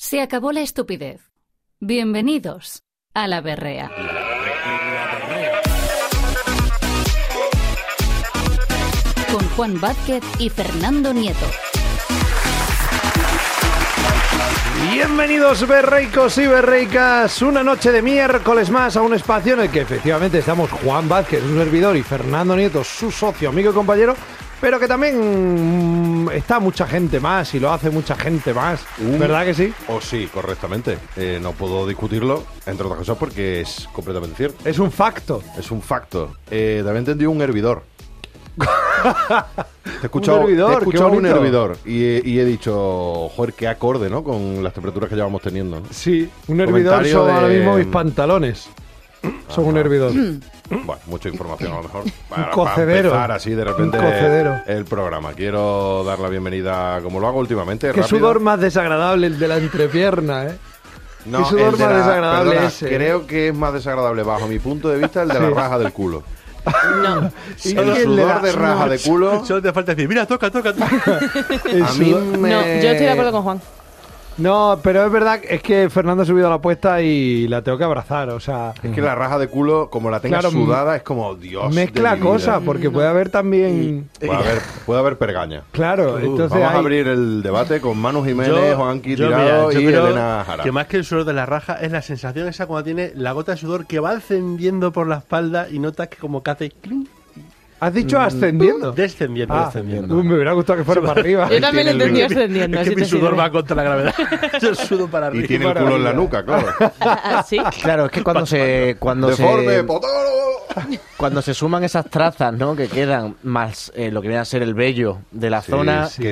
Se acabó la estupidez. Bienvenidos a La Berrea. Con Juan Vázquez y Fernando Nieto. Bienvenidos berreicos y berreicas, una noche de miércoles más a un espacio en el que efectivamente estamos Juan Vázquez, su servidor, y Fernando Nieto, su socio, amigo y compañero, pero que también está mucha gente más y lo hace mucha gente más, ¿verdad que sí? Oh, sí, correctamente. No puedo discutirlo, entre otras cosas, porque es completamente cierto. Es un facto. Es un facto. También entendido un hervidor. Te he escuchado un hervidor y he dicho, joder, qué acorde, ¿no? Con las temperaturas que llevamos teniendo, ¿no? Sí, un hervidor son ahora mismo mis pantalones. Son un hervidor. Bueno, mucha información a lo mejor. Un cocedero. Para empezar así de repente Un cocedero. el programa. Quiero dar la bienvenida, como lo hago últimamente, Qué rápido. sudor más desagradable el de la entrepierna, ¿eh? No, Qué sudor el de más desagradable perdona, ese. creo que es más desagradable, bajo mi punto de vista, el de la raja del culo. No. Y El el sudor de de raja de culo. Solo te falta decir, mira, toca. El A mí sudor- me... No, yo estoy de acuerdo con Juan. No, pero es verdad, es que Fernando ha subido a la apuesta y la tengo que abrazar, o sea... Es que la raja de culo, como la tengas Claro, sudada, es como, Dios mezcla de mi vida. cosas, porque puede haber también... Puede haber pergaña. Claro, entonces Vamos a hay... abrir el debate con Manu Jiménez, Juanqui Tirado yo y creo Elena Jara. que más que el sudor de la raja es la sensación esa cuando tiene la gota de sudor que va ascendiendo por la espalda y notas que como que hace clink, ¿Has dicho ascendiendo? descendiendo. Me hubiera gustado que fuera para arriba. Yo también lo tiene el- entendí ascendiendo. Es que así mi te sudor sirve. va contra la gravedad. Yo sudo para Y arriba. tiene el culo en la nuca, claro. ¿Sí? Claro, es que cuando Deforme, potólogo. cuando se suman esas trazas, ¿no? Que quedan más lo que viene a ser el vello de la zona. Que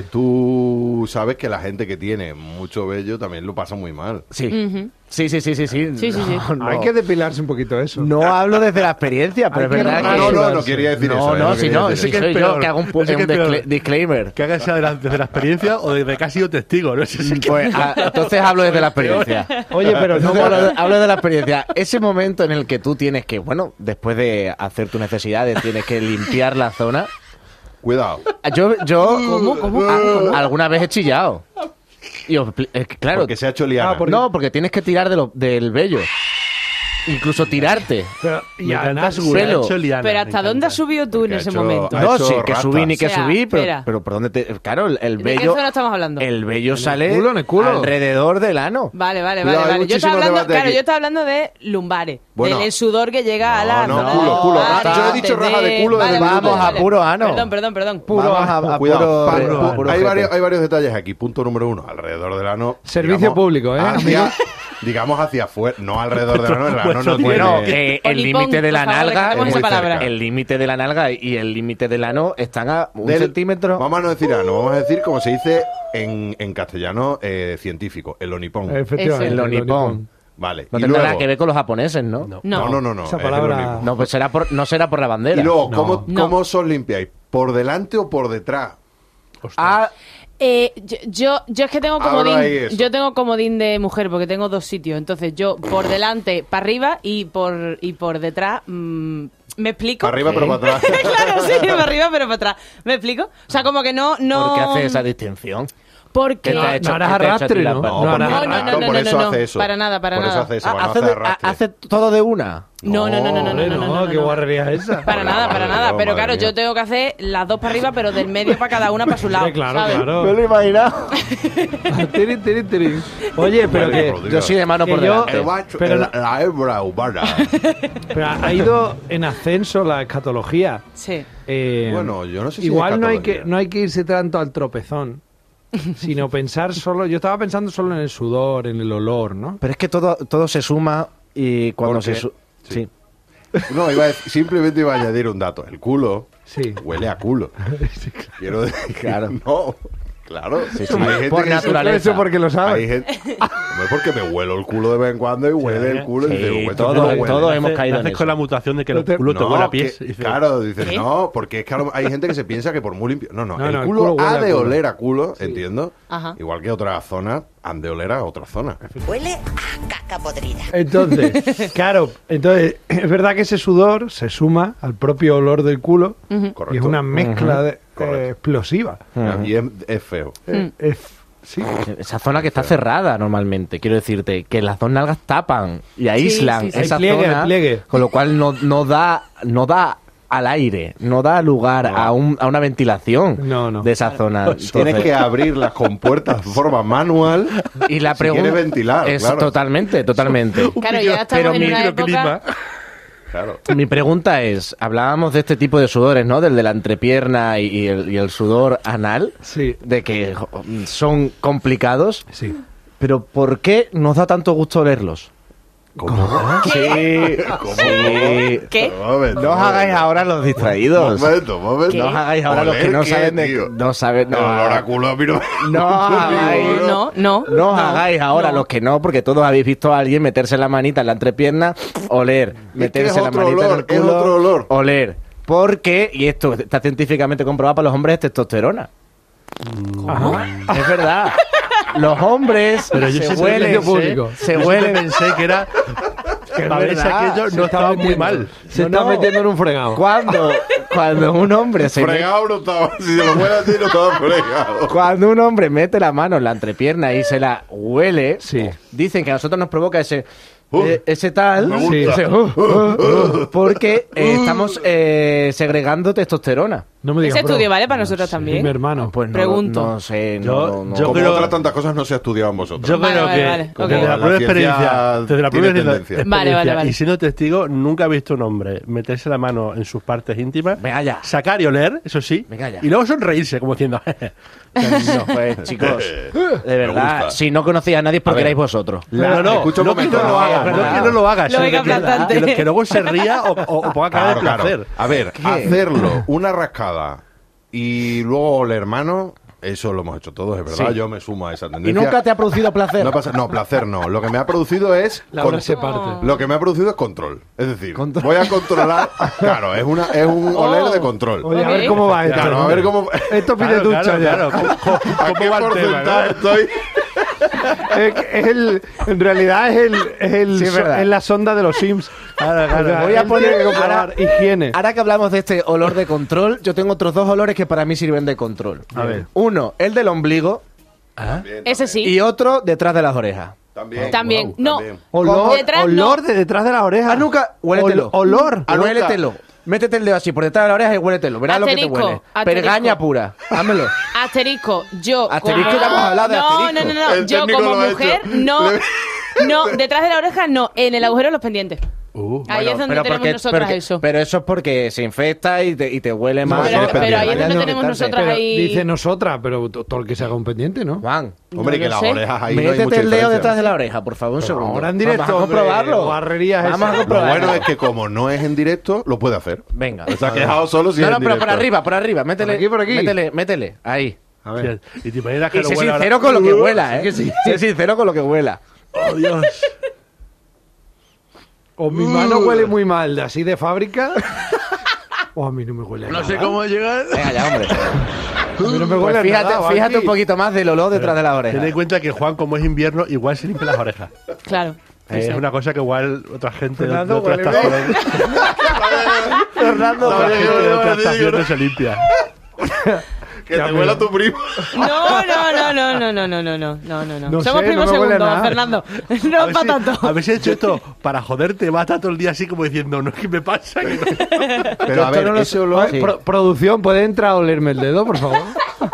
tú sabes que la gente que tiene mucho vello también lo pasa muy mal. Sí. Ujú. Sí. Sí. No, Hay que depilarse un poquito eso. no hablo desde la experiencia, pero es Hay que verdad respirar. que... No quería decir eso. No, no si quería no, decir si que eso. es soy yo peor. que hago un Ese que es peor. disclaimer. Que haga sea desde la experiencia o desde que has sido testigo, ¿no? Pues entonces hablo desde la experiencia. Oye, pero no... Hablo de la experiencia. Ese momento en el que tú tienes que, bueno, después de hacer tus necesidades, tienes que limpiar la zona. Cuidado. Yo ¿Cómo? alguna vez he chillado. Y claro, Porque se ha hecho liana. no, porque tienes que tirar del vello. Incluso tirarte. Pero, Me ya, encanta Nas, su güey. pelo. hecho liana, Pero me ¿hasta dónde encanta. has subido tú en Porque ha ese hecho- momento? ha No, hecho sí, que rata. subí ni que O sea, subí, espera. pero ¿por dónde te...? Claro, el ¿De qué vello... zona estamos hablando? El vello sale culo, en el culo. alrededor del ano. Vale. Cuidado, hay Yo estaba muchísimo hablando, debate aquí. yo estaba hablando de lumbares. Bueno. Del sudor que llega a la No, zona culo. lumbares, Yo he dicho raja de culo desde el Vamos a puro ano. Perdón. Vamos a Cuidado. puro Hay ojete. varios detalles aquí. Punto número 1. Alrededor del ano. Servicio público, ¿eh? Digamos hacia afuera. No alrededor del ano. El ano no Bueno, tiene... el Olipón, límite de la por favor, nalga... recordemos esa palabra. El límite de la nalga y el límite del ano están a un Del- centímetro. Vamos a no decir ano, vamos a decir como se dice en castellano científico, el onipón. Efectivamente. El onipón. Vale. No y tendrá luego, nada que ver con los japoneses, ¿no? No. No. Esa es el palabra- onipón. No, pues no será por la bandera. Y luego, No. ¿cómo os limpiáis? ¿Por delante o por detrás? Ah, Yo es que tengo Ahora hay comodín. eso. Yo tengo comodín de mujer porque tengo dos sitios. Entonces yo por delante para arriba y por detrás. ¿Me explico? Para arriba pero para atrás. Claro, sí, para arriba pero para atrás. ¿Me explico? O sea, como que no. ¿por qué hace esa distinción? Porque. ¿Qué te ha hecho? No harás ¿Qué te ha hecho a ti arrastre, la ¿no? pata? No harás No, arrastre. por eso no. hace eso. Para nada. Por eso hace eso, para no hace, hacer arrastre. hace todo de una. No. Qué guarrería es esa. Para nada. Madre Pero claro, mía. yo tengo que hacer las dos para arriba, pero del medio para cada una para su lado. Claro, ¿sabes? claro. lo he imaginado. Tirín. Oye, pero Vale, que... Rodrigo. Yo sí de mano Que por yo- delante. pero la hebra humana. Pero ha ido en ascenso la escatología. Sí. Bueno, yo no sé si Igual es no escatología. hay que irse tanto al tropezón, sino pensar solo... Yo estaba pensando solo en el sudor, en el olor, ¿no? Pero es que todo se suma y cuando Porque- se... sí. No, simplemente iba a añadir un dato. El culo Sí. huele a culo. Quiero decir, Claro. no. Claro. Sí, sí. Hay gente Por que naturaleza. Eso porque lo Hay sabes. gente... No es porque me huelo el culo de vez en cuando y huele el culo y Sí, dice, "Huele, todo- ¿cómo huele?". todo hemos caído en Haces eso. con la mutación de que el te- culo te No, huele a pies. que- Y dices, claro, dices, ¿Qué? no, porque es que hay gente que se piensa que por muy limpio... No, No, el el culo culo huele ha a de culo. oler a culo, entiendo. Ajá. Igual que otras zonas han de oler a otras zonas. Huele a caca podrida. Entonces, claro, es verdad que ese sudor se suma al propio olor del culo y Correcto. es una mezcla Correcto. explosiva. Y es feo. Es Sí. Esa zona que está cerrada normalmente, quiero decirte, que las dos nalgas tapan y aíslan sí. esa Hay pliegue, zona, pliegue. con lo cual no da al aire, no da lugar a una ventilación No. de esa zona. Tienes Entonces, que abrir las compuertas de forma manual y la si pregunta quieres ventilar, es claro. totalmente. Claro, ya estamos pero en mi una época... Microclima. Claro. Mi pregunta es, hablábamos de este tipo de sudores, ¿no? Del de la entrepierna y el sudor anal, Sí. de que son complicados, Sí. pero ¿por qué nos da tanto gusto olerlos? ¿Cómo? Sí, sí. ¿Qué? No os hagáis ahora los distraídos. Momento. No os hagáis ahora los que no saben de... tío? No saben... El oráculo a mí no... No os hagáis... No. No os hagáis ahora los que no, porque todos habéis visto a alguien meterse la manita en la entrepierna, oler, meterse la otro manita olor, en el es culo, otro olor. oler. Porque, y esto está científicamente comprobado, para los hombres es testosterona. Es verdad. Los hombres Pero yo Se sí huele pensé- público. se yo sí huelen. pensé que era... Que a veces verdad, aquello Se no está estaba muy metiendo. mal. Se No, está no. metiendo en un fregado. Cuando un hombre se mete, Fregado no estaba. Si se lo fuera así, no estaba fregado. cuando un hombre mete la mano en la entrepierna y se la huele, Sí. dicen que a nosotros nos provoca ese tal, me gusta. ese, porque estamos segregando testosterona. No me digas, Ese estudio bro. vale para nosotros Sí, también. mi hermano. Pues no, Pregunto. no sé, Yo no. creo- Como otras tantas cosas no se ha estudiado en vosotros. Yo Vale, creo vale, que vale, ok. desde la La propia ciencia experiencia, desde la tiene propia tendencia. Vale, vale, vale. y siendo testigo, nunca he visto un hombre meterse la mano en sus partes íntimas, Venga ya. sacar y oler, eso sí, Venga ya. y luego sonreírse como diciendo, No, pues, chicos, de verdad, gusta. si no conocéis a nadie es porque A ver. erais vosotros. no, escucha un no que momento, no lo no, hagas, es no verdad. que no lo hagas, Lo sino oiga que, bastante. que luego se ría o ponga cara de placer. A ver, hacerlo una rascada y luego oler mano, eso lo hemos hecho todos, es verdad. Sí. Yo me sumo a esa ¿Y tendencia. nunca te ha producido placer? No, placer no. Lo que me ha producido es... Laura se parte. Lo que me ha producido es control. Es decir, Control. voy a controlar... Claro, es un oler de control. Oye, a Ok. ver cómo va esto. Claro, a ver cómo... Esto pide ducha ya. claro. ¿A ¿Cómo qué va el tema, porcentaje no? estoy? En realidad Sí, es verdad. es la sonda de los Sims. Claro. Voy a Él poner- tiene que comprobar higiene. Ahora que hablamos de este olor de control, yo tengo otros dos olores que para mí sirven de control. A ver. Uno, el del ombligo, Ese sí. y otro detrás de las orejas. También. Wow, No. también. Olor, Detrás, olor no. de detrás de las orejas. Ah, nunca. Huéletelo. Olor. Ah, huéletelo. Métete el dedo así por detrás de la oreja y huéletelo. Verás lo que te Asterisco, huele. asterisco. Pergaña pura. Hámelo. Asterisco, yo Asterisco, como... ya hemos hablado de no, asterisco. no, El yo técnico como lo ha mujer, hecho. no, detrás de la oreja no, en el agujero de los pendientes. Ahí es donde tenemos nosotras eso. Pero eso es porque se infecta y te huele más. Pero- pero ahí es donde no tenemos quitarse. nosotras Pero ahí... dice nosotras, pero todo el que se haga un pendiente, ¿no? Juan, Hombre, No que lo las sé. orejas ahí no hay métete mucha el dedo diferencia. detrás de la oreja, por favor, un segundo. ahora en directo, Vamos a hombre, comprobarlo. guarrerías Vamos a esas. Lo comprobarlo. bueno es que como no es en directo, lo puede hacer. Venga. Se ha quejado solo si No, es no, en pero directo. por arriba. Métele. Por aquí. Métele. Ahí. A ver. Y te imaginas que Y lo sé huele ahora- sincero con lo que huela, ¿eh? Sé sincero con lo que huela. Oh, Dios. O mi mano huele muy mal, así de fábrica. O a mí no me huele a nada. llegar. Venga ya, hombre. A mí no me huele Pues a nada, fíjate Valky. un poquito más del olor detrás de la Ten oreja. en cuenta que Juan, como es invierno, igual se limpia las orejas. Claro. Es una cosa que igual otra gente de Fernando, otras huele estaciones Fernando, otra gente de otras digo, estaciones se limpia. Que te huela tu primo. No. No Somos sé, primos no me huele a segundos, nada. Fernando. A No ver es para si- tanto. A ver si he hecho esto para joderte, vas a estar todo el día así como diciendo, no es que me pasa. Que no. Pero a ver, no lo ese olor... Sí. Producción, ¿puede entrar a olerme el dedo, por favor?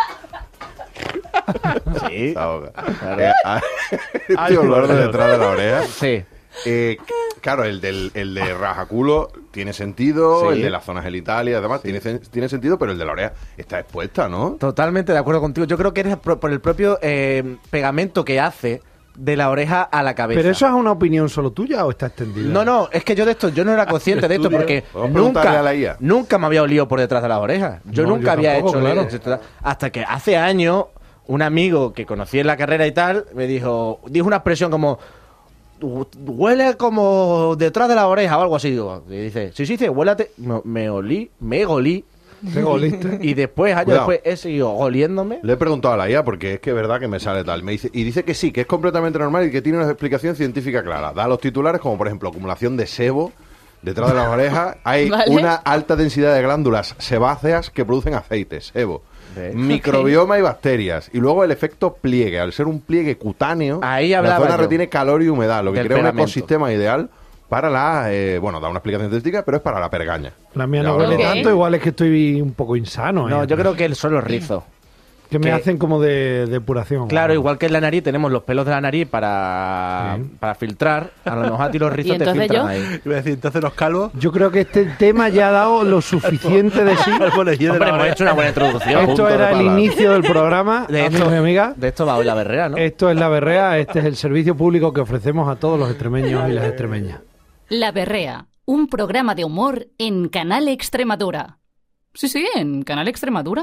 Sí. Ahoga. Este olor de detrás de la oreja. Sí. Claro, el de rajaculo tiene sentido, Sí. el de las zonas genitales, además, tiene sentido, pero el de la oreja está expuesta, ¿no? Totalmente de acuerdo contigo. Yo creo que eres por el propio pegamento que hace de la oreja a la cabeza. ¿Pero eso es una opinión solo tuya o está extendida? No, es que yo no era consciente de esto Estudio. porque Vamos a preguntarle a la IA. nunca me había olido por detrás de las orejas. Yo No, nunca yo había tampoco, hecho claro. hasta que hace años un amigo que conocí en la carrera y tal me dijo una expresión como huele como detrás de la oreja o algo así. Digo, y dice, sí, huélate. Me olí. ¿Te goliste? Y después, años Cuidado. después, he seguido oliéndome. Le he preguntado a la IA porque es que es verdad que me sale tal. Y dice que sí, que es completamente normal y que tiene una explicación científica clara. Da los titulares como, por ejemplo, acumulación de sebo detrás de las orejas. Hay Vale. una alta densidad de glándulas sebáceas que producen aceite, sebo. microbioma y bacterias. Y luego el efecto pliegue. Al ser un pliegue cutáneo, Ahí la hablaba zona yo. retiene calor y humedad, lo que Del crea un pegamento. ecosistema ideal para la... bueno, da una explicación científica, pero es para la pergaña. La mía Ya no hablamos. huele Ok. tanto, igual es que estoy un poco insano. No, yo creo que son los rizos. Que me que- hacen como de depuración. Claro, igual que en la nariz tenemos los pelos de la nariz para filtrar, a lo mejor a ti los rizos ¿Y te entonces filtran yo? ahí. Iba a decir, entonces los calvos... Yo creo que este tema ya ha dado lo suficiente de sí. Bueno, yo de Hombre, la hemos hecho una buena introducción. Esto era el inicio del programa, De amigos y amigas. De esto va hoy la berrea, ¿no? Esto es La Berrea, este es el servicio público que ofrecemos a todos los extremeños y las extremeñas. La Berrea, un programa de humor en Canal Extremadura. Sí, en Canal Extremadura.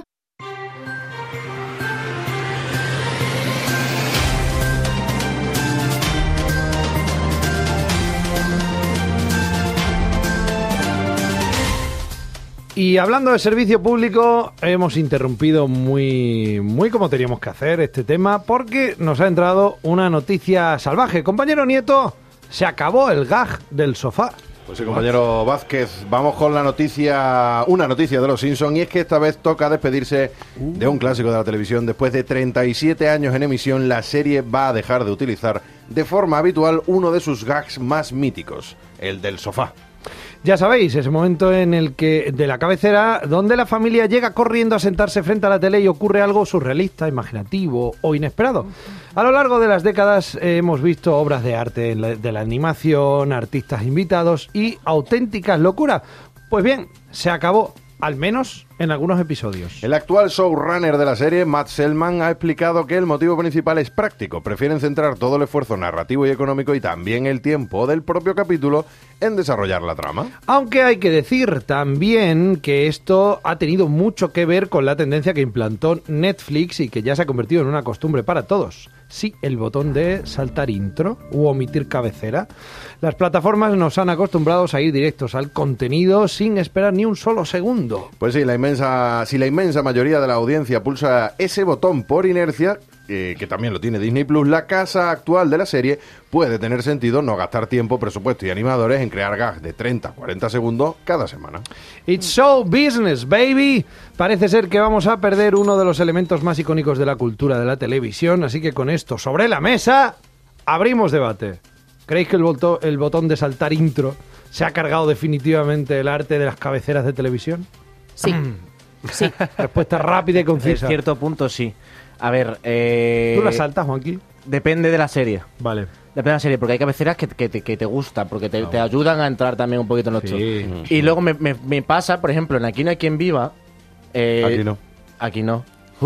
Y hablando de servicio público, hemos interrumpido muy como teníamos que hacer este tema porque nos ha entrado una noticia salvaje. Compañero Nieto, se acabó el gag del sofá. Pues sí, compañero Vázquez, vamos con la noticia, una noticia de los Simpsons, y es que esta vez toca despedirse de un clásico de la televisión. Después de 37 años en emisión, la serie va a dejar de utilizar de forma habitual uno de sus gags más míticos, el del sofá. Ya sabéis, ese momento en el que de la cabecera, donde la familia llega corriendo a sentarse frente a la tele y ocurre algo surrealista, imaginativo o inesperado. A lo largo de las décadas hemos visto obras de arte de la animación, artistas invitados y auténticas locuras. Pues bien, se acabó, al menos en algunos episodios. El actual showrunner de la serie, Matt Selman, ha explicado que el motivo principal es práctico. Prefieren centrar todo el esfuerzo narrativo y económico y también el tiempo del propio capítulo en desarrollar la trama. Aunque hay que decir también que esto ha tenido mucho que ver con la tendencia que implantó Netflix y que ya se ha convertido en una costumbre para todos. Sí, el botón de saltar intro u omitir cabecera. Las plataformas nos han acostumbrado a ir directos al contenido sin esperar ni un solo segundo. Pues sí, si la inmensa mayoría de la audiencia pulsa ese botón por inercia, que también lo tiene Disney Plus, la casa actual de la serie puede tener sentido no gastar tiempo, presupuesto y animadores en crear gags de 30-40 segundos cada semana. It's show business, baby. Parece ser que vamos a perder uno de los elementos más icónicos de la cultura de la televisión, así que con esto sobre la mesa, abrimos debate. ¿Creéis que el botón de saltar intro se ha cargado definitivamente el arte de las cabeceras de televisión? Sí. Sí. Respuesta rápida y En concisa. cierto punto sí. A ver, ¿Tú la saltas, Juanqui? depende de la serie. Vale. Depende de la serie, porque hay cabeceras que te gustan, porque te ayudan a entrar también un poquito en los Sí. shows. Y luego me pasa, por ejemplo, en Aquí no hay quien viva. Aquí no. Aquí no.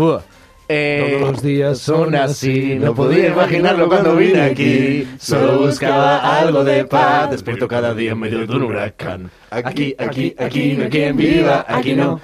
Todos los días son así, no podía imaginarlo cuando vine aquí. Solo buscaba algo de paz, despierto cada día en medio de un huracán. Aquí no hay quien viva, aquí no,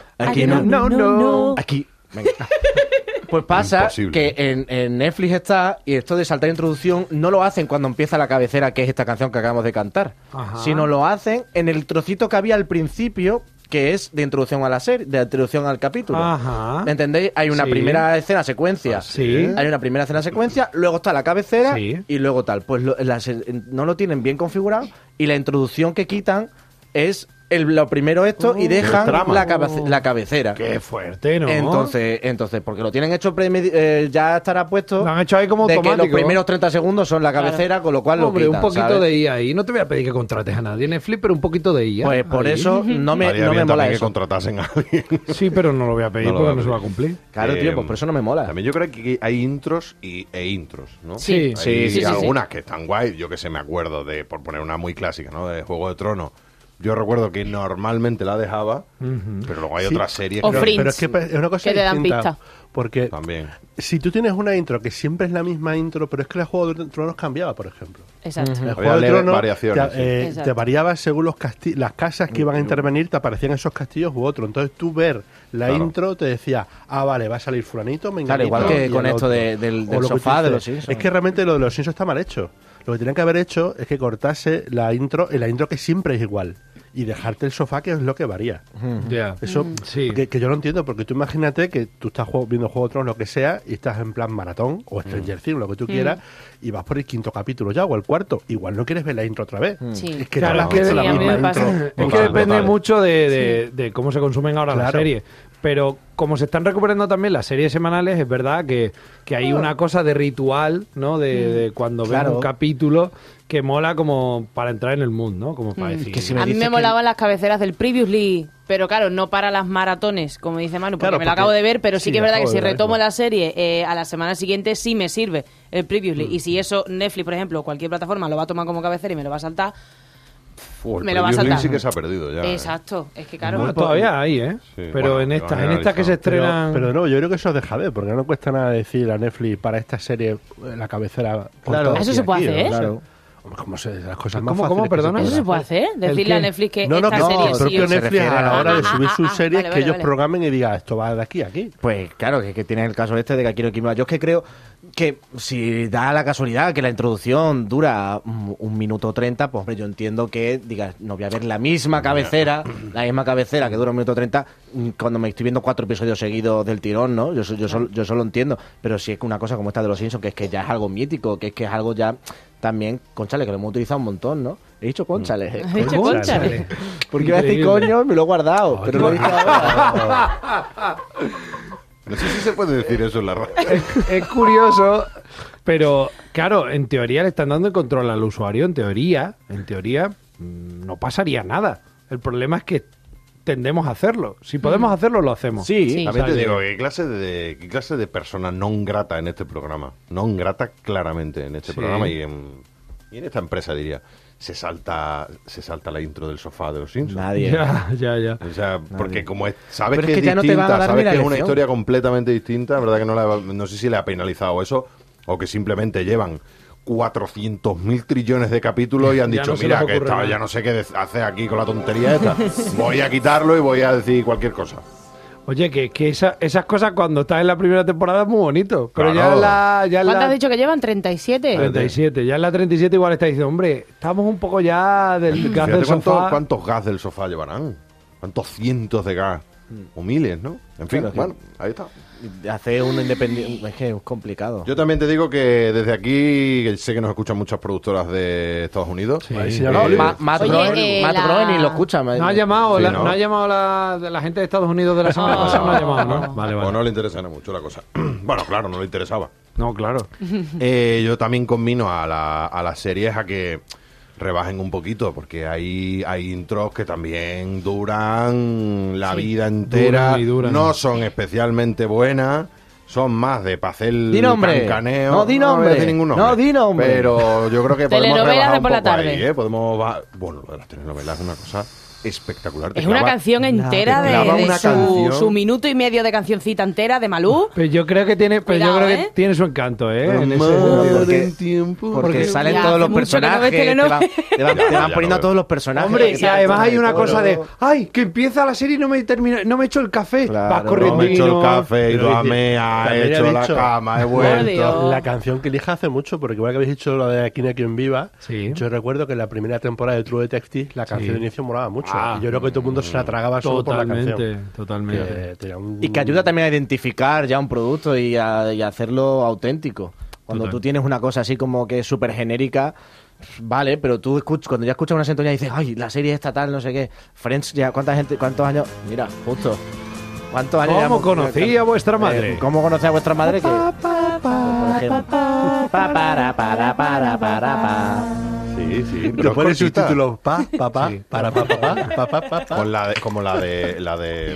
No. aquí. Venga. Pues pasa Imposible. que en Netflix está, y esto de saltar introducción no lo hacen cuando empieza la cabecera, que es esta canción que acabamos de cantar, Ajá. sino lo hacen en el trocito que había al principio, que es de introducción a la serie, de introducción al capítulo. Ajá. ¿Me entendéis? Hay una Sí. primera escena secuencia. Sí. Hay una primera escena secuencia, luego está la cabecera Sí. y luego tal. Pues no lo tienen bien configurado y la introducción que quitan es lo primero esto y dejan trama. la cabecera. Qué fuerte, ¿no? Entonces, porque lo tienen hecho ya estará puesto. Lo han hecho ahí como de que automático. los primeros 30 segundos son la cabecera, con lo cual Hombre, lo quitan, un poquito ¿sabes? de IA ahí. No te voy a pedir que contrates a nadie en Netflix, pero un poquito de IA. Pues por ahí. eso no me Estaría bien mola también que eso. contratasen a alguien. Sí, pero no lo voy a pedir No lo porque voy a no se pedir. va a cumplir. Claro, tío, pues por eso no me mola. También yo creo que hay intros e intros, ¿no? Sí. Hay sí. algunas que están guay. Yo que sé, me acuerdo de, por poner una muy clásica, ¿no? De Juego de Tronos. Yo recuerdo que normalmente la dejaba, pero luego hay Sí. otras series O que Fringe. Pero es que es una cosa Que te dan distinta, pista. porque también. si tú tienes una intro que siempre es la misma intro, pero es que el Juego de Tronos cambiaba, por ejemplo. Exacto. El Había Juego de leves Tronos variaciones, te, sí. Exacto. te variaba según las casas que iban a intervenir, te aparecían esos castillos u otro. Entonces tú ver la Claro. intro te decía, vale, va a salir fulanito, Claro, igual que con esto del O lo que sofá tú de dices. los Simpsons. Es que realmente lo de los Simpsons está mal hecho. Lo que tenían que haber hecho es que cortase la intro que siempre es igual y dejarte el sofá, que es lo que varía. Ya. Eso Sí. que yo no entiendo, porque tú imagínate que tú estás viendo Juego de Tronos, lo que sea, y estás en plan maratón o Stranger Things, lo que tú quieras, y vas por el quinto capítulo ya o el cuarto. Igual no quieres ver la intro otra vez. Sí. Es que Claro, no es has que visto la sí, a mí misma me pasa. intro. Es que Total, depende total. mucho de cómo se consumen ahora las Claro. series. Pero como se están recuperando también las series semanales, es verdad que hay una cosa de ritual, ¿no? De cuando ves un capítulo que mola como para entrar en el mood, ¿no? Como para decir... Que si A mí me molaban las cabeceras del Previously, pero claro, no para las maratones, como dice Manu, porque me lo acabo de ver, pero sí que es verdad que si retomo la serie a la semana siguiente sí me sirve el Previously. Y si eso Netflix, por ejemplo, o cualquier plataforma lo va a tomar como cabecera y me lo va a saltar, me lo va a saltar. Sí que se ha perdido ya. Exacto, es que claro... Bueno, todavía hay, ¿eh? Sí, pero bueno, en estas que se estrenan... Pero no, yo creo que eso es de Javier, porque no cuesta nada decir a Netflix para esta serie la cabecera. Claro. Eso se puede hacer, ¿eh? Claro. Como se, las cosas más ¿Cómo, fáciles. perdona? ¿Eso se puede hacer? Decirle a Netflix que No, esta que serie el sí propio o sí. Netflix a la hora de subir sus series vale, que ellos vale. programen y digan esto va de aquí a aquí. Pues claro, que tienes el caso este de que aquí no hay. Yo es que creo que si da la casualidad que la introducción dura 1 minuto 30, pues hombre, yo entiendo que digas, no voy a ver la misma cabecera que dura 1 minuto 30 cuando me estoy viendo 4 episodios seguidos del tirón, ¿no? Yo solo entiendo. Pero si es que una cosa como esta de los Simpsons, que es que ya es algo mítico, que es algo ya también, conchale, que lo hemos utilizado un montón, ¿no? He dicho conchale. Has dicho conchale. Porque iba a decir coño, me lo he guardado, pero lo he dicho ahora. No sé si se puede decir eso en la radio. Es curioso, pero claro, en teoría le están dando el control al usuario. En teoría, no pasaría nada. El problema es que tendemos a hacerlo. Si podemos hacerlo, lo hacemos. Sí. También te digo, ¿qué clase de persona non grata en este programa? Non grata claramente en este programa y en esta empresa, diría. Se salta la intro del sofá de los Simpsons. Nadie. Ya. O sea, porque como sabes Pero que es es que ya no te van a distinta, dar sabes ni la que es una lección. historia completamente distinta, ¿verdad? Que no sé si le ha penalizado eso o que simplemente llevan 400.000 trillones de capítulos y han Ya dicho, no se mira, les que ocurre nada. ya no sé qué hace aquí con la tontería esta. Voy a quitarlo y voy a decir cualquier cosa. Oye, que esas cosas cuando estás en la primera temporada es muy bonito. Pero Claro. ya en ¿Cuánto has la dicho que llevan? 37. 37. Ya en la 37 igual está diciendo, hombre, estamos un poco ya del gas Fíjate del sofá. cuántos gas del sofá llevarán. ¿Cuántos cientos de gas? O miles, ¿no? En fin, Claro, bueno, ahí está. Hacer uno independiente es que es complicado. Yo también te digo que desde aquí, que sé que nos escuchan muchas productoras de Estados Unidos. Ahí se llama No, Oliver. Matt Oye, Groening ni lo escucha. No ha llamado, Sí, la, ¿no? no ha llamado la gente de Estados Unidos de la semana pasada, no ha llamado, ¿no? Vale. O no le interesara mucho la cosa. Bueno, claro, no le interesaba. No, claro. Yo también convino a las series a que rebajen un poquito, porque hay intros que también duran la vida entera. Duran. No son especialmente buenas. Son más de para hacer Di nombre. cancaneo. No, di voy a nombre. decir ningún No, di nombre. Pero yo creo que podemos Telenovelas rebajar de un por la poco tarde. ahí, ¿eh? Bueno, lo de las telenovelas es una cosa espectacular. Te Es una clava- canción entera te clava de una canción. su minuto y medio de cancioncita entera de Malú. Pero yo creo que tiene, Cuidado, ¿eh? tiene su encanto, ¿eh? En ese Madre sentido. del tiempo. Porque salen ya todos hace los mucho que no personajes, ves telenovelas. te van Ya poniendo lo a todos los personajes. Hombre, y Exacto, además hay una todo. cosa de, ay, que empieza la serie y no me echo el café. Claro, Vas no corriendo No me he hecho el y café, he ido Pero a dice- mea, he también hecho ha la dicho- cama, he Por vuelto. Dios. La canción que elija hace mucho, porque igual que habéis dicho lo de Aquí no hay quien viva, Sí. yo recuerdo que en la primera temporada de True Detective la canción de inicio molaba mucho. Ah. Y yo creo que todo el mundo se la tragaba solo por la canción. Totalmente. Que tenía un- Y que ayuda también a identificar ya un producto y a hacerlo auténtico. Cuando Total. tú tienes una cosa así como que es súper genérica, vale, pero tú cuando ya escuchas una sintonía y dices, ay, la serie esta tal, no sé qué. Friends, ya, ¿cuántos años? Mira, justo. ¿Cuántos años ¿Cómo llevamos? conocía a vuestra madre? ¿Cómo conocía a vuestra madre? Que, por ejemplo, pa. Sí, sí. Que pero pone cortita. subtítulos pa, pa, pa, para, pa, pa, pa, pa, pa, pa. Con como la de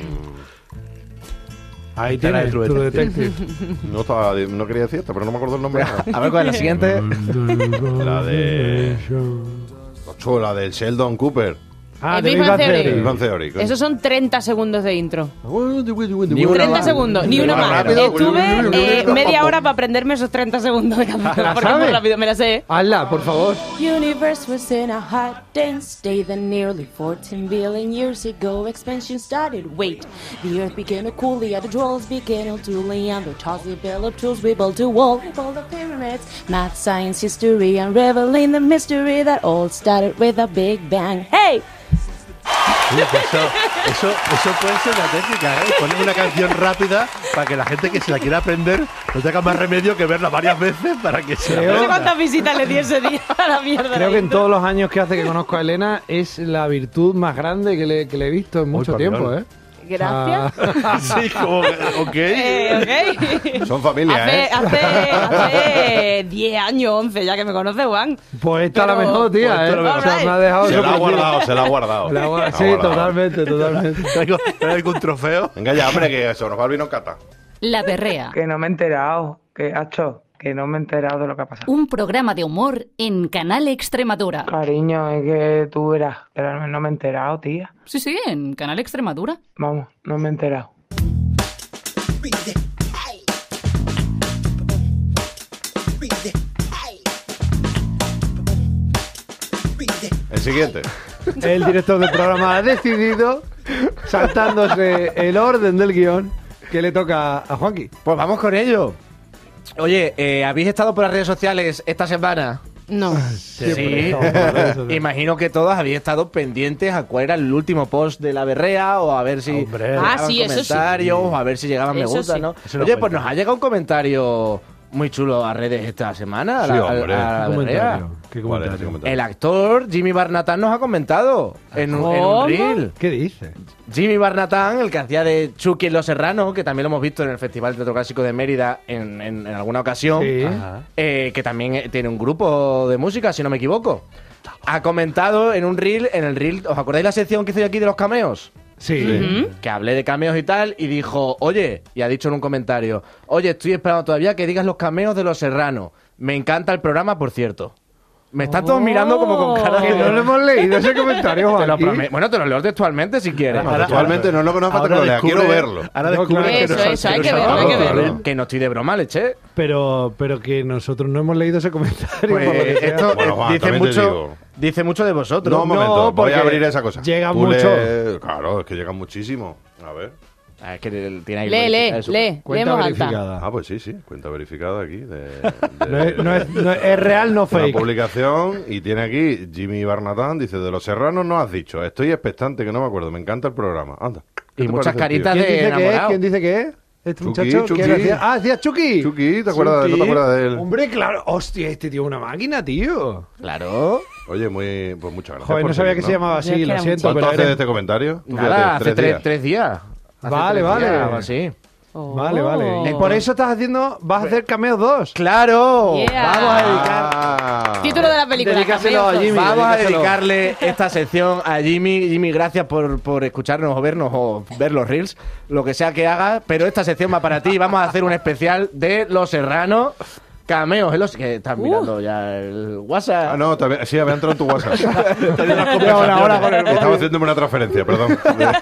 Ahí Está la tienes, de True True Detective. no quería decir esta, pero no me acuerdo el nombre. A ver, ¿cuál es la siguiente? La de Ocho, la del Sheldon Cooper. Ah, El de Big Big Bang Bang Theory. Theory. Big Bang Theory. Esos son 30 segundos de intro. Ni una 30 más. segundos, ni uno Más más. rápido. Estuve media hora para aprenderme esos 30 segundos de canción. ¿La Porque es muy sabes? rápido, me la sé. Hazla, por favor. Universe was in a hot, dense state that nearly 14 billion years ago expansion started. Wait, the earth became a cool, the other trolls became to Neanderthals developed tools, we built a wall, we built the pyramids. Math, science, history, unraveling the mystery that all started with a big bang. Hey! Sí, eso puede ser una técnica, ¿eh? Poner una canción rápida para que la gente que se la quiera aprender no tenga más remedio que verla varias veces para que se la No sé Creo- cuántas visitas le di ese día a la mierda. Creo de que en intro. todos los años que hace que conozco a Elena es la virtud más grande que le he visto en mucho papelón. tiempo, ¿eh? Gracias. Sí, como, ok. Ok. Son familia, Hace 10 años, 11 ya que me conoce, Juan. Pues esta Pero- la mejor, tía, pues esta ¿eh? la O sea, mejor. me ha dejado Se la ha sorprendido. guardado, se la ha guardado. La gua- La ha Sí, guardado. totalmente. Traigo algún trofeo. Venga ya, hombre, que se nos va el vino cata. La Berrea, Que no me he enterado, que no me he enterado de lo que ha pasado. un programa de humor en Canal Extremadura. Cariño, es que tú verás, pero no me he enterado, tía. Sí, en Canal Extremadura. Vamos, no me he enterado. El siguiente. El director del programa ha decidido, saltándose el orden del guión, que le toca a Juanqui. Pues vamos con ello. Oye, ¿habéis estado por las redes sociales esta semana? No. Sí. Imagino que todos habéis estado pendientes a cuál era el último post de la berrea o a ver si Hombre. llegaban Sí, eso sí. comentarios o a ver si llegaban me Eso gusta, sí. ¿no? Eso no Oye, cuenta. pues nos ha llegado un comentario muy chulo a redes esta semana. Sí, hombre. a la ¿Qué berrea. comentario? ¿Qué ¿Cuál es ese comentario? comentario? El actor Jimmy Barnatán nos ha comentado en un ¿Cómo? reel. ¿Qué dice? Jimmy Barnatán, el que hacía de Chucky en Los Serranos, que también lo hemos visto en el Festival de Teatro Clásico de Mérida en alguna ocasión, Sí. que también tiene un grupo de música, si no me equivoco. Ha comentado en un reel, ¿os acordáis la sección que hice yo aquí de los cameos? Sí. Que hablé de cameos y tal, y dijo, oye, y ha dicho en un comentario, oye, estoy esperando todavía que digas los cameos de Los Serranos. Me encanta el programa, por cierto. Me están todos mirando como con cara de... Que no lo hemos leído ese comentario, Te lo Juanqui. bueno, te lo leo textualmente si quieres. Bueno, actualmente no lo conozco, Ahora pero quiero descubre- verlo. Ahora No, descubre claro. que Eso, nos- eso, hay nos que verlo, ha hay que dado, verlo. ¿eh? Que no estoy de broma, leche. Pero que nosotros no hemos leído ese comentario. Pues por lo que sea. esto Bueno, Juan, dice también te mucho, digo. dice mucho de vosotros. No, un momento, voy porque a abrir esa cosa. llegan Tú mucho. Claro, es que llegan muchísimo. A ver. Ah, es que tiene ahí Lee, Cuenta leemos alta. verificada. Ah, pues sí, cuenta verificada aquí. Es real, no Una fake. publicación y tiene aquí Jimmy Barnatán, dice, de Los Serranos no has dicho, estoy expectante, que no me acuerdo, me encanta el programa. Anda. ¿qué Y te muchas parece, tío? caritas ¿Quién de dice que es? enamorado. ¿Quién dice que es? ¿Este Chucky, muchacho? Chucky. ¿Quién hacía? Ah, hacía Chucky. Chucky, ¿te acuerdas? ¿No te acuerdas de él? Hombre, claro. Hostia, este tío es una máquina, tío. Claro. Oye, pues muchas gracias. Joder, por no sabía que seguirnos. se llamaba Yo así, es que lo era siento, ¿Cuánto pero hace de eres- este comentario? Tú Nada, fíjate, hace tres días. Hace Vale, 3 vale. días, algo así. Vale, Oh. vale. Y por eso vas a hacer Cameos 2. ¡Claro! Yeah. Vamos a dedicar... Ah. Título de la película. Dedícaselo a Cameos. Jimmy. Vamos a dedícaselo. dedicarle esta sección a Jimmy. Jimmy, gracias por escucharnos o vernos o ver los reels, lo que sea que haga, pero esta sección va para ti. Vamos a hacer un especial de Los Serranos. Cameos, que estás mirando ya el WhatsApp. Ah, no, también, sí, había entrado en tu WhatsApp. Ahora con el Estaba haciéndome una transferencia, perdón.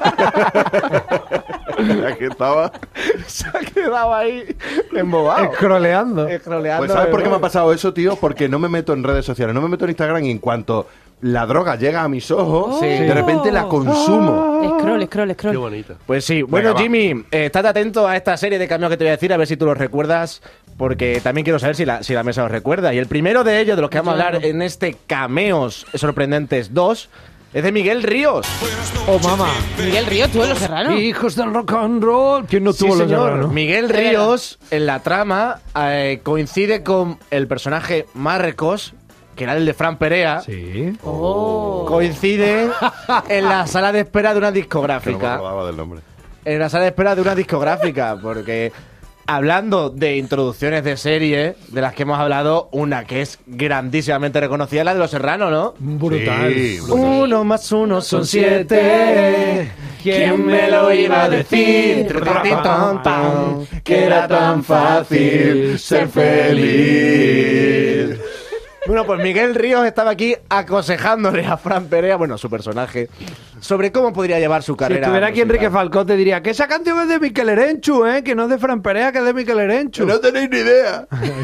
Aquí estaba. Se ha quedado ahí embobado. Escroleando. Escroleando. Pues ¿sabes por qué me ha pasado eso, tío? Porque no me meto en redes sociales, no me meto en Instagram y en cuanto la droga llega a mis ojos, Sí. de repente la consumo. Scroll. Qué bonito. Pues sí. Bueno, va. Jimmy, estate atento a esta serie de cameos que te voy a decir, a ver si tú los recuerdas, porque también quiero saber si la mesa los recuerda. Y el primero de ellos, de los que vamos a hablar en este Cameos Sorprendentes 2, es de Miguel Ríos. Oh, mamá. Miguel Ríos, tú en Los Serranos. Hijos del rock and roll. ¿Quién no Sí, tuvo los señor. Serranos? Miguel Ríos, en la trama, coincide con el personaje Marcos, que era el de Fran Perea. Sí. Oh. Coincide en la sala de espera de una Que no me discográfica. acordaba del nombre. En la sala de espera de una discográfica, porque hablando de introducciones de serie, de las que hemos hablado, una que es grandísimamente reconocida, la de Los Serranos, ¿no? Brutal. Sí, Uno más uno son 7. ¿Quién me lo iba a decir? Que era tan fácil ser feliz. Bueno, pues Miguel Ríos estaba aquí aconsejándole a Fran Perea, bueno, su personaje, sobre cómo podría llevar su Si carrera. estuviera aquí musical. Enrique Falcó te diría que esa canción es de Miquel Erenchu, que no es de Fran Perea, que es de Miquel Erenchu. No tenéis ni idea.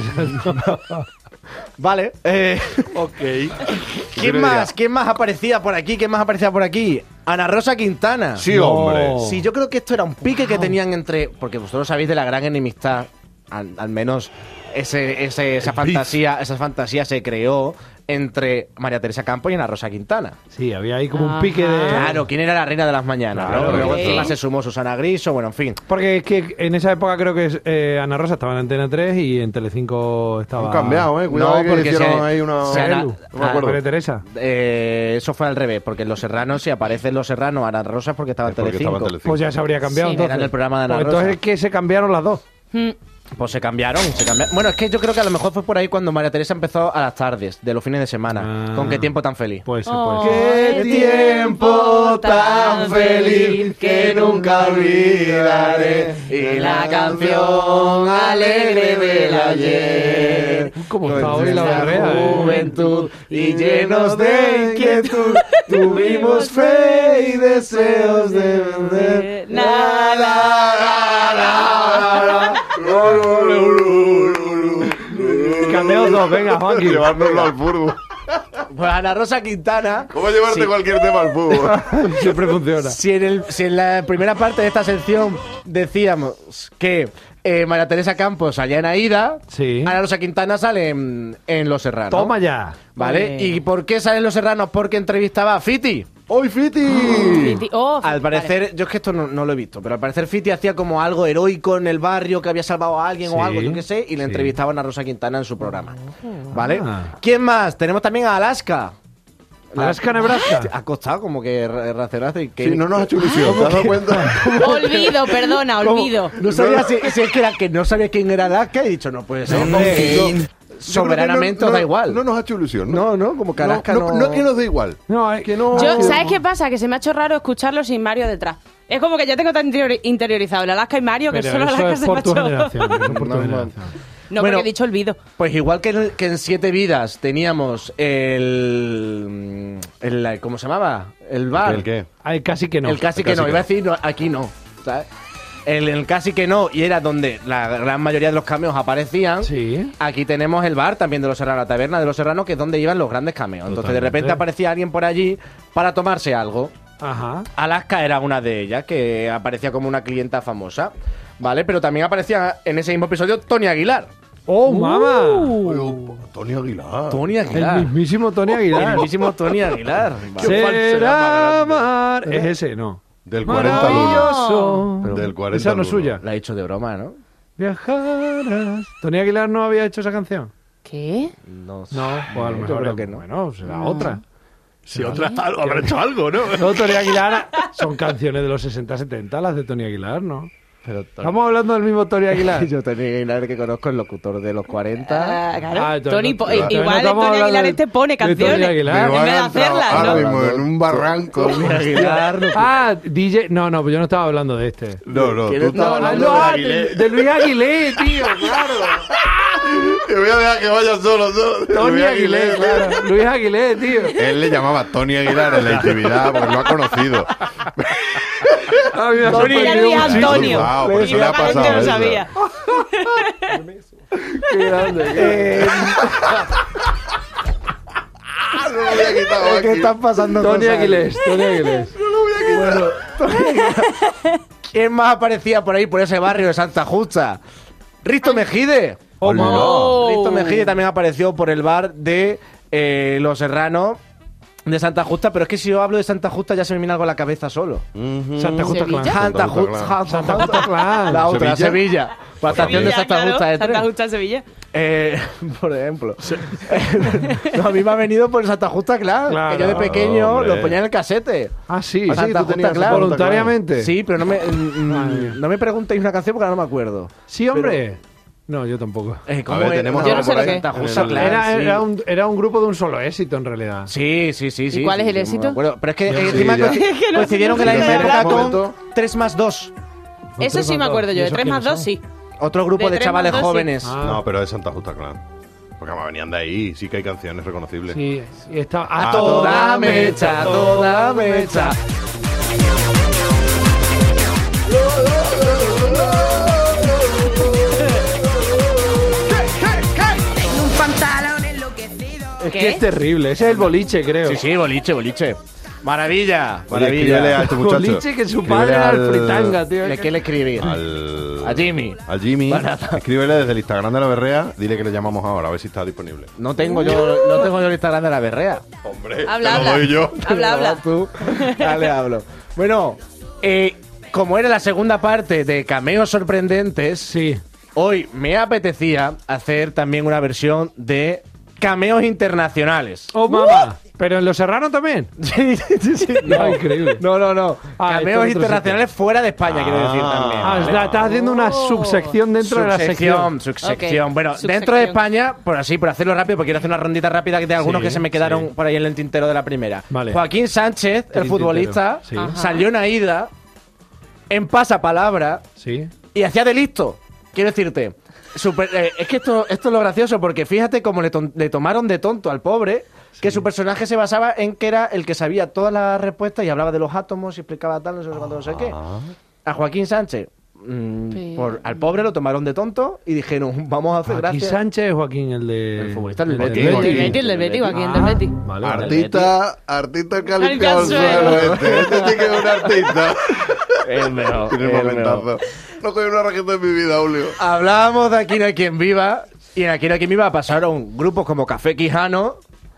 Vale. Ok. ¿Quién más aparecía por aquí? ¿Quién más aparecía por aquí? Ana Rosa Quintana. Sí, hombre. Sí, yo creo que esto era un pique que tenían entre... Porque vosotros sabéis de la gran enemistad, al menos esa fantasía se creó entre María Teresa Campos y Ana Rosa Quintana. Sí, había ahí como un pique de... Claro, ¿quién era la reina de las mañanas? Claro, ¿no? Luego ok. encima se sumó Susana Griso, bueno, en fin. Porque es que en esa época creo que Ana Rosa estaba en Antena 3 y en Telecinco estaba... Han cambiado, cuidado, No, que porque hicieron se- ahí una... se han- no me acuerdo. María Teresa. Eso fue al revés, porque en Los Serranos, si aparece en Los Serranos Ana Rosa es porque estaba en Es porque Telecinco. estaba en Telecinco. Pues ya se habría cambiado Sí. entonces. Era en el programa de Ana Pues Rosa. entonces es que se cambiaron las dos. Pues se cambiaron. Bueno, es que yo creo que a lo mejor fue por ahí cuando María Teresa empezó a las tardes, de los fines de semana. Ah. Con Qué tiempo tan feliz. Pues sí, Oh. pues. Qué tiempo tan feliz que nunca olvidaré. Y la canción alegre del ayer. ¿Cómo está hoy la berrea, juventud y llenos de inquietud tuvimos fe y deseos de vender. Canteos dos, venga, Juanqui. Llevárnoslo al fútbol. Pues Ana Rosa Quintana. ¿Cómo llevarte Sí. cualquier tema al fútbol? Siempre funciona. Si en la primera parte de esta sección decíamos que María Teresa Campos salía en Aída, Sí. Ana Rosa Quintana sale en Los Serranos. Toma ya. ¿Vale? Ole. ¿Y por qué sale en Los Serranos? Porque entrevistaba a Fiti. ¡Hoy, Fiti! Al parecer, yo es que esto no lo he visto, pero al parecer Fiti hacía como algo heroico en el barrio, que había salvado a alguien Sí, o algo, yo qué sé, y le sí. entrevistaban a Rosa Quintana en su programa. ¿Vale? Ah. ¿Quién más? Tenemos también a Alaska. Alaska, Nebraska. Ha costado como que racerazo y que... Sí, no nos ha hecho ilusión, ¿te has dado cuenta? Olvido, perdona, ¿Cómo? olvido. No sabía si es que era que no sabía quién era Alaska y he dicho, no puede ser. porque soberanamente os da igual. No nos ha hecho ilusión, No, como que Alaska no... No que nos da igual. No, es que no. Yo, ¿sabes qué pasa? Que se me ha hecho raro escucharlo sin Mario detrás. Es como que ya tengo tan interiorizado el Alaska y Mario que Pero solo eso Alaska es se me por ha tu hecho. generación. Eso es por tu No, generación. No, Bueno, porque he dicho olvido. Pues igual que en Siete Vidas teníamos el ¿cómo se llamaba? El bar. ¿El qué? Ay, casi que no. El casi que casi no. que Iba a no. decir, no, aquí no. ¿sabes? El casi que no, y era donde la gran mayoría de los cameos aparecían. Sí. Aquí tenemos el bar también de Los Serranos, la taberna de Los Serranos, que es donde iban los grandes cameos. Entonces de repente aparecía alguien por allí para tomarse algo. Ajá. Alaska era una de ellas, que aparecía como una clienta famosa, ¿vale? Pero también aparecía en ese mismo episodio Tony Aguilar. ¡Oh, mamá! Tony Aguilar. Tony El Aguilar. mismísimo Tony El Aguilar. mismísimo Tony Aguilar. Vale. Será amar. Es ese, no. Del 40 lunes. Maravilloso. Del 40 Esa no es lunes. suya. La he hecho de broma, ¿no? Viajarás. ¿Tony Aguilar no había hecho esa canción? ¿Qué? No, No, pues a lo yo mejor creo que no. Bueno, será otra. Si otra habrá hecho algo, ¿no? No, Tony Aguilar son canciones de los 60-70, las de Tony Aguilar, ¿no? Pero Estamos hablando del mismo Tony Aguilar. yo Tony Aguilar que conozco, el locutor de los 40. Claro. Ah, entonces Tony, no- entonces igual no estamos Tony hablando Aguilar de pone Tony canciones. Aguilar. En vez de Ahora hacerlas, ¿no? mismo en un barranco. Tony Aguilar. Ah, DJ. No, pues yo no estaba hablando de este. No, tú ¿Quién estás estaba hablando Ah, de no, Aguilé. de Luis Aguilé, tío, claro. Te voy a dejar que vaya solo. Tony Luis Aguilé, claro. Luis Aguilé, tío. Él le llamaba Tony Aguilar en la intimidad porque lo ha conocido. A mí me ha Tony sorprendido Luis muchísimo. Antonio. Wow, por eso Y le ha la gente pasado no eso. sabía. Qué grande. No lo había quitado ¿Qué aquí. están pasando Tony cosas? Aguilés, Tony Aguilés. Bueno, ¿quién más aparecía por ahí, por ese barrio de Santa Justa? Risto Mejide. Oh, mamá. Risto Mejide también apareció por el bar de Los Serranos de Santa Justa, pero es que si yo hablo de Santa Justa ya se me viene algo a la cabeza solo. Santa Justa ¿Sevilla? Clan. Santa Justa, Justa, Santa Justa Clan. la otra, ¿Sevilla? Sevilla. La estación de Santa Claro, Justa de Santa tren. Justa, Sevilla. Por ejemplo. No, a mí me ha venido por Santa Justa Clan. Claro, que yo de pequeño hombre. lo ponía en el casete. Ah, sí. Santa tú Justa tenías Clan. Voluntariamente. Sí, pero no me, mía. no me preguntéis una canción porque ahora no me acuerdo. Sí, hombre. No, yo tampoco. ¿Cómo A ver, es? tenemos Yo no algo sé por lo ahí. que- Santa En Justa el- Clan. Era un grupo de un solo éxito, en realidad. Sí. cuál es el sí, éxito? me acuerdo. Pero es que Sí, encima ya. coincidieron en la sé misma de época hablar. con Momento. 3 más 2. Eso sí me acuerdo yo. De 3 más 2, sí. Otro grupo De de 3 chavales más 2, sí. jóvenes. Ah. No, pero es Santa Justa Clan. Porque además venían de ahí. Sí que hay canciones reconocibles. Sí, sí, está. A Toda mecha, toda mecha. Es que es terrible. Ese es el boliche, creo. Sí, boliche. Maravilla, Escríbele maravilla. a este muchacho. Boliche que su padre era el fritanga, tío. ¿De qué le escribí? A Jimmy. Al Jimmy. Barata. Escríbele desde el Instagram de la Berrea. Dile que le llamamos ahora, a ver si está disponible. No tengo yo el Instagram de la berrea. Hombre, Habla, te lo habla. doy yo. Habla. Tú. Dale, hablo. Bueno, como era la segunda parte de cameos sorprendentes, Sí. hoy me apetecía hacer también una versión de cameos internacionales. Oh, mamá. ¿Pero en Los Serranos también? Sí, sí, sí. No, increíble. No. Ah, esto Cameos es otro internacionales fuera de España, quiero decir también. Ah, ¿vale? estás haciendo una subsección dentro de la sección. Subsección. Ok, Bueno, subsección. dentro de España, por hacerlo rápido, porque quiero hacer una rondita rápida de algunos Sí, que se me quedaron sí. por ahí en el tintero de la primera. Vale. Joaquín Sánchez, el futbolista, Sí. Ajá. salió en Aida en pasapalabra Sí. y hacía de listo. Quiero decirte, es que esto es lo gracioso, porque fíjate cómo le tomaron de tonto al pobre, que su personaje se basaba en que era el que sabía todas las respuestas y hablaba de los átomos y explicaba tal, no sé cuánto, no sé qué. A Joaquín Sánchez, al pobre lo tomaron de tonto y dijeron, vamos a hacer Joaquín gracias. Sánchez o Joaquín el de... El futbolista del del Betis. Betis. El del Betis, Joaquín del Betis. Vale, vale. Artista que ha Al limpiado el suelo. suelo. Este sí que es un artista. El mejor. Tiene un el momentazo. mejor. No coge una raqueta en mi vida, Julio. Hablábamos de Aquí no hay quien viva, y en Aquí no hay quien viva pasaron grupos como Café Quijano,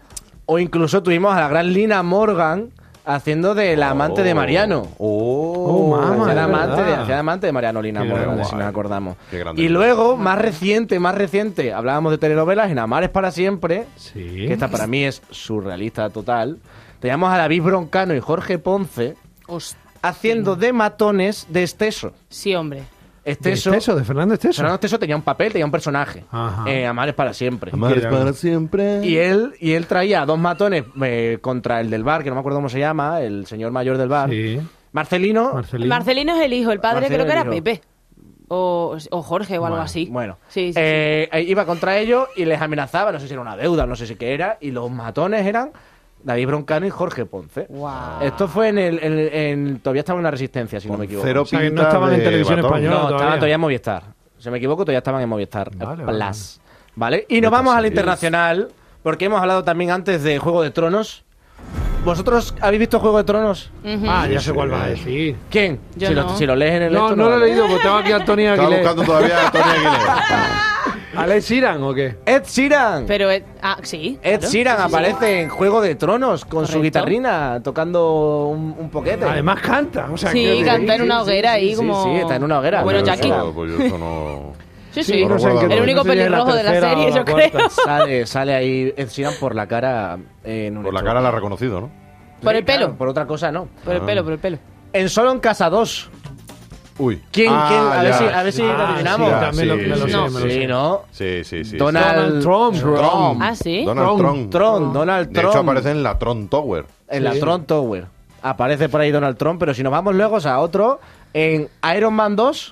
o incluso tuvimos a la gran Lina Morgan haciendo de la amante de Mariano. Oh, mamá, Hacía de es amante, verdad. hacía de amante de Mariano Lina Qué Morgan, guay. si nos acordamos. Qué grande. Y luego, más reciente, hablábamos de telenovelas en Amar es para siempre, Sí. que esta para mí es surrealista total. Teníamos a David Broncano y Jorge Ponce haciendo de matones de Esteso. Sí, hombre. Esteso, ¿De Fernando Esteso? Fernando Esteso tenía un papel, tenía un personaje. Ajá. Amar es para siempre. Amar es para siempre. Y él traía a dos matones contra el del bar, que no me acuerdo cómo se llama, el señor mayor del bar. Sí. Marcelino. Marcelino es el hijo, el padre Marcelino creo que es el era hijo. Pepe. O Jorge o algo así. Bueno, Sí, sí, iba contra ellos y les amenazaba, no sé si era una deuda, no sé si qué era, y los matones eran David Broncano y Jorge Ponce. Wow. Esto fue todavía estaba en la Resistencia, si no me equivoco. Cero O sea, que no pinta estaban en de televisión batón. española. No, todavía. estaban todavía en Movistar. Si me equivoco, todavía estaban en Movistar Vale, Plus. ¿Vale? Y nos vamos al internacional, porque hemos hablado también antes de Juego de Tronos. ¿Vosotros habéis visto Juego de Tronos? Ah, ya sé cuál vas a decir. ¿Quién? Yo si, no. si lo lees en el No, esto, no lo he vale. leído porque tengo aquí a Tony Estaba Aguilera. buscando todavía a Tony Aguilera. ¿Alex Sheeran o qué? Ed Sheeran. Pero, sí. Ed claro. Sheeran Sí, sí, sí. aparece en Juego de Tronos con su Correcto. guitarrina tocando un poquete. Además canta. O sea, Sí, que- canta en una hoguera ahí como... sí, está en una hoguera. Bueno, Pero Jackie. Pues yo eso no... Sí, sí. no sé en qué- El único no sé si es la pelirrojo de la tercera serie, o la yo creo. cuarta. Sale ahí Ed Sheeran por la cara. Por la cara la ha reconocido, ¿no? Por el pelo. Por otra cosa no. Por el pelo, por el pelo. En Solo en Casa 2. Uy. ¿Quién? A ver ya. si lo Ah, adivinamos. sí, también me lo sé, No. me lo Sí, sé. ¿no? Sí. Donald Trump. Ah, ¿sí? Donald Trump. Donald De Trump. hecho, aparece en la Tron Tower. En la Tron Tower. Aparece por ahí Donald Trump, pero si nos vamos luego a otro, en Iron Man 2.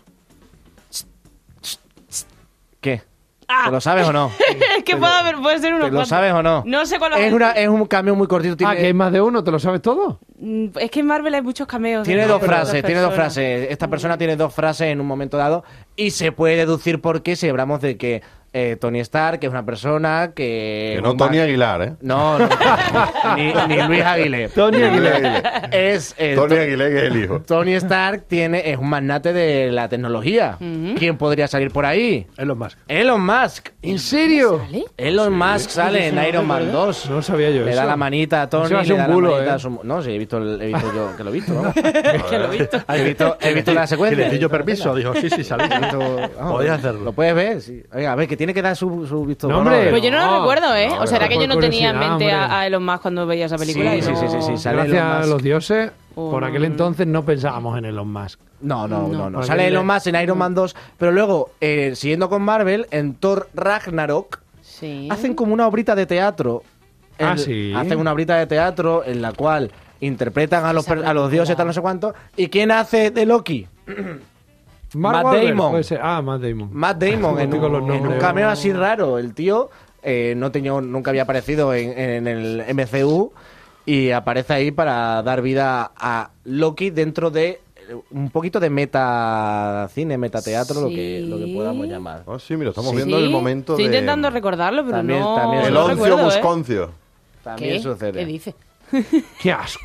¿Qué? ¿Te lo sabes o no? Es que puede ser uno. ¿Te lo sabes o no? No sé cuál va a Es un cambio muy cortito. Ah, que hay más de uno, ¿te lo sabes todo? Es que en Marvel hay muchos cameos. Tiene de dos otras frases, personas. Esta persona tiene dos frases en un momento dado y se puede deducir por qué si hablamos de que Tony Stark, que es una persona que... Que no Tony Aguilar, ¿eh? No, ni Luis Aguilé. Tony Aguilera. Es Tony Aguilera, que es el hijo. Tony Stark es un magnate de la tecnología. ¿Quién podría salir por ahí? Elon Musk. Elon Musk. ¿En serio? ¿Sale? Elon Musk sale en Iron Man 2. No sabía yo Le eso. da la manita a Tony, Eso va a le ser da un la bulo, manita ¿eh? a su... No, sí, he visto yo que lo he visto, vamos. Que lo he visto. He visto la Que secuencia. le di yo permiso. Dijo, sí, salí. Podía hacerlo. Lo puedes ver, sí. Oiga, a ver, que tiene que dar su visto No, bueno. hombre. Pues yo no lo recuerdo, ¿eh? No, O sea, era que yo no por tenía en curiosidad, mente hombre. a Elon Musk cuando veía esa película. Sí, y sí, no- sí. Sale Gracias Elon a Musk. los dioses, Oh, por aquel entonces no pensábamos en Elon Musk. No. Por Sale aquel- Elon Musk en Iron Man 2, pero luego, siguiendo con Marvel, en Thor Ragnarok, Sí. hacen como una obrita de teatro. Sí. Hacen una obrita de teatro en la cual interpretan a los Esa dioses, tal, no sé cuánto. ¿Y quién hace de Loki? Mark Matt Wahlberg, Damon. puede ser. Ah, Matt Damon. Matt Damon, en Estoy con los un nombres. cameo así raro. El tío nunca había aparecido en el MCU y aparece ahí para dar vida a Loki dentro de un poquito de metacine, metateatro, lo que podamos llamar. Ah, sí, mira, estamos Sí. viendo el momento Estoy de... intentando recordarlo, pero También- no. también no El lo oncio recuerdo, ¿eh? busconcio. También ¿Qué? sucede. ¿Qué dice? Qué asco.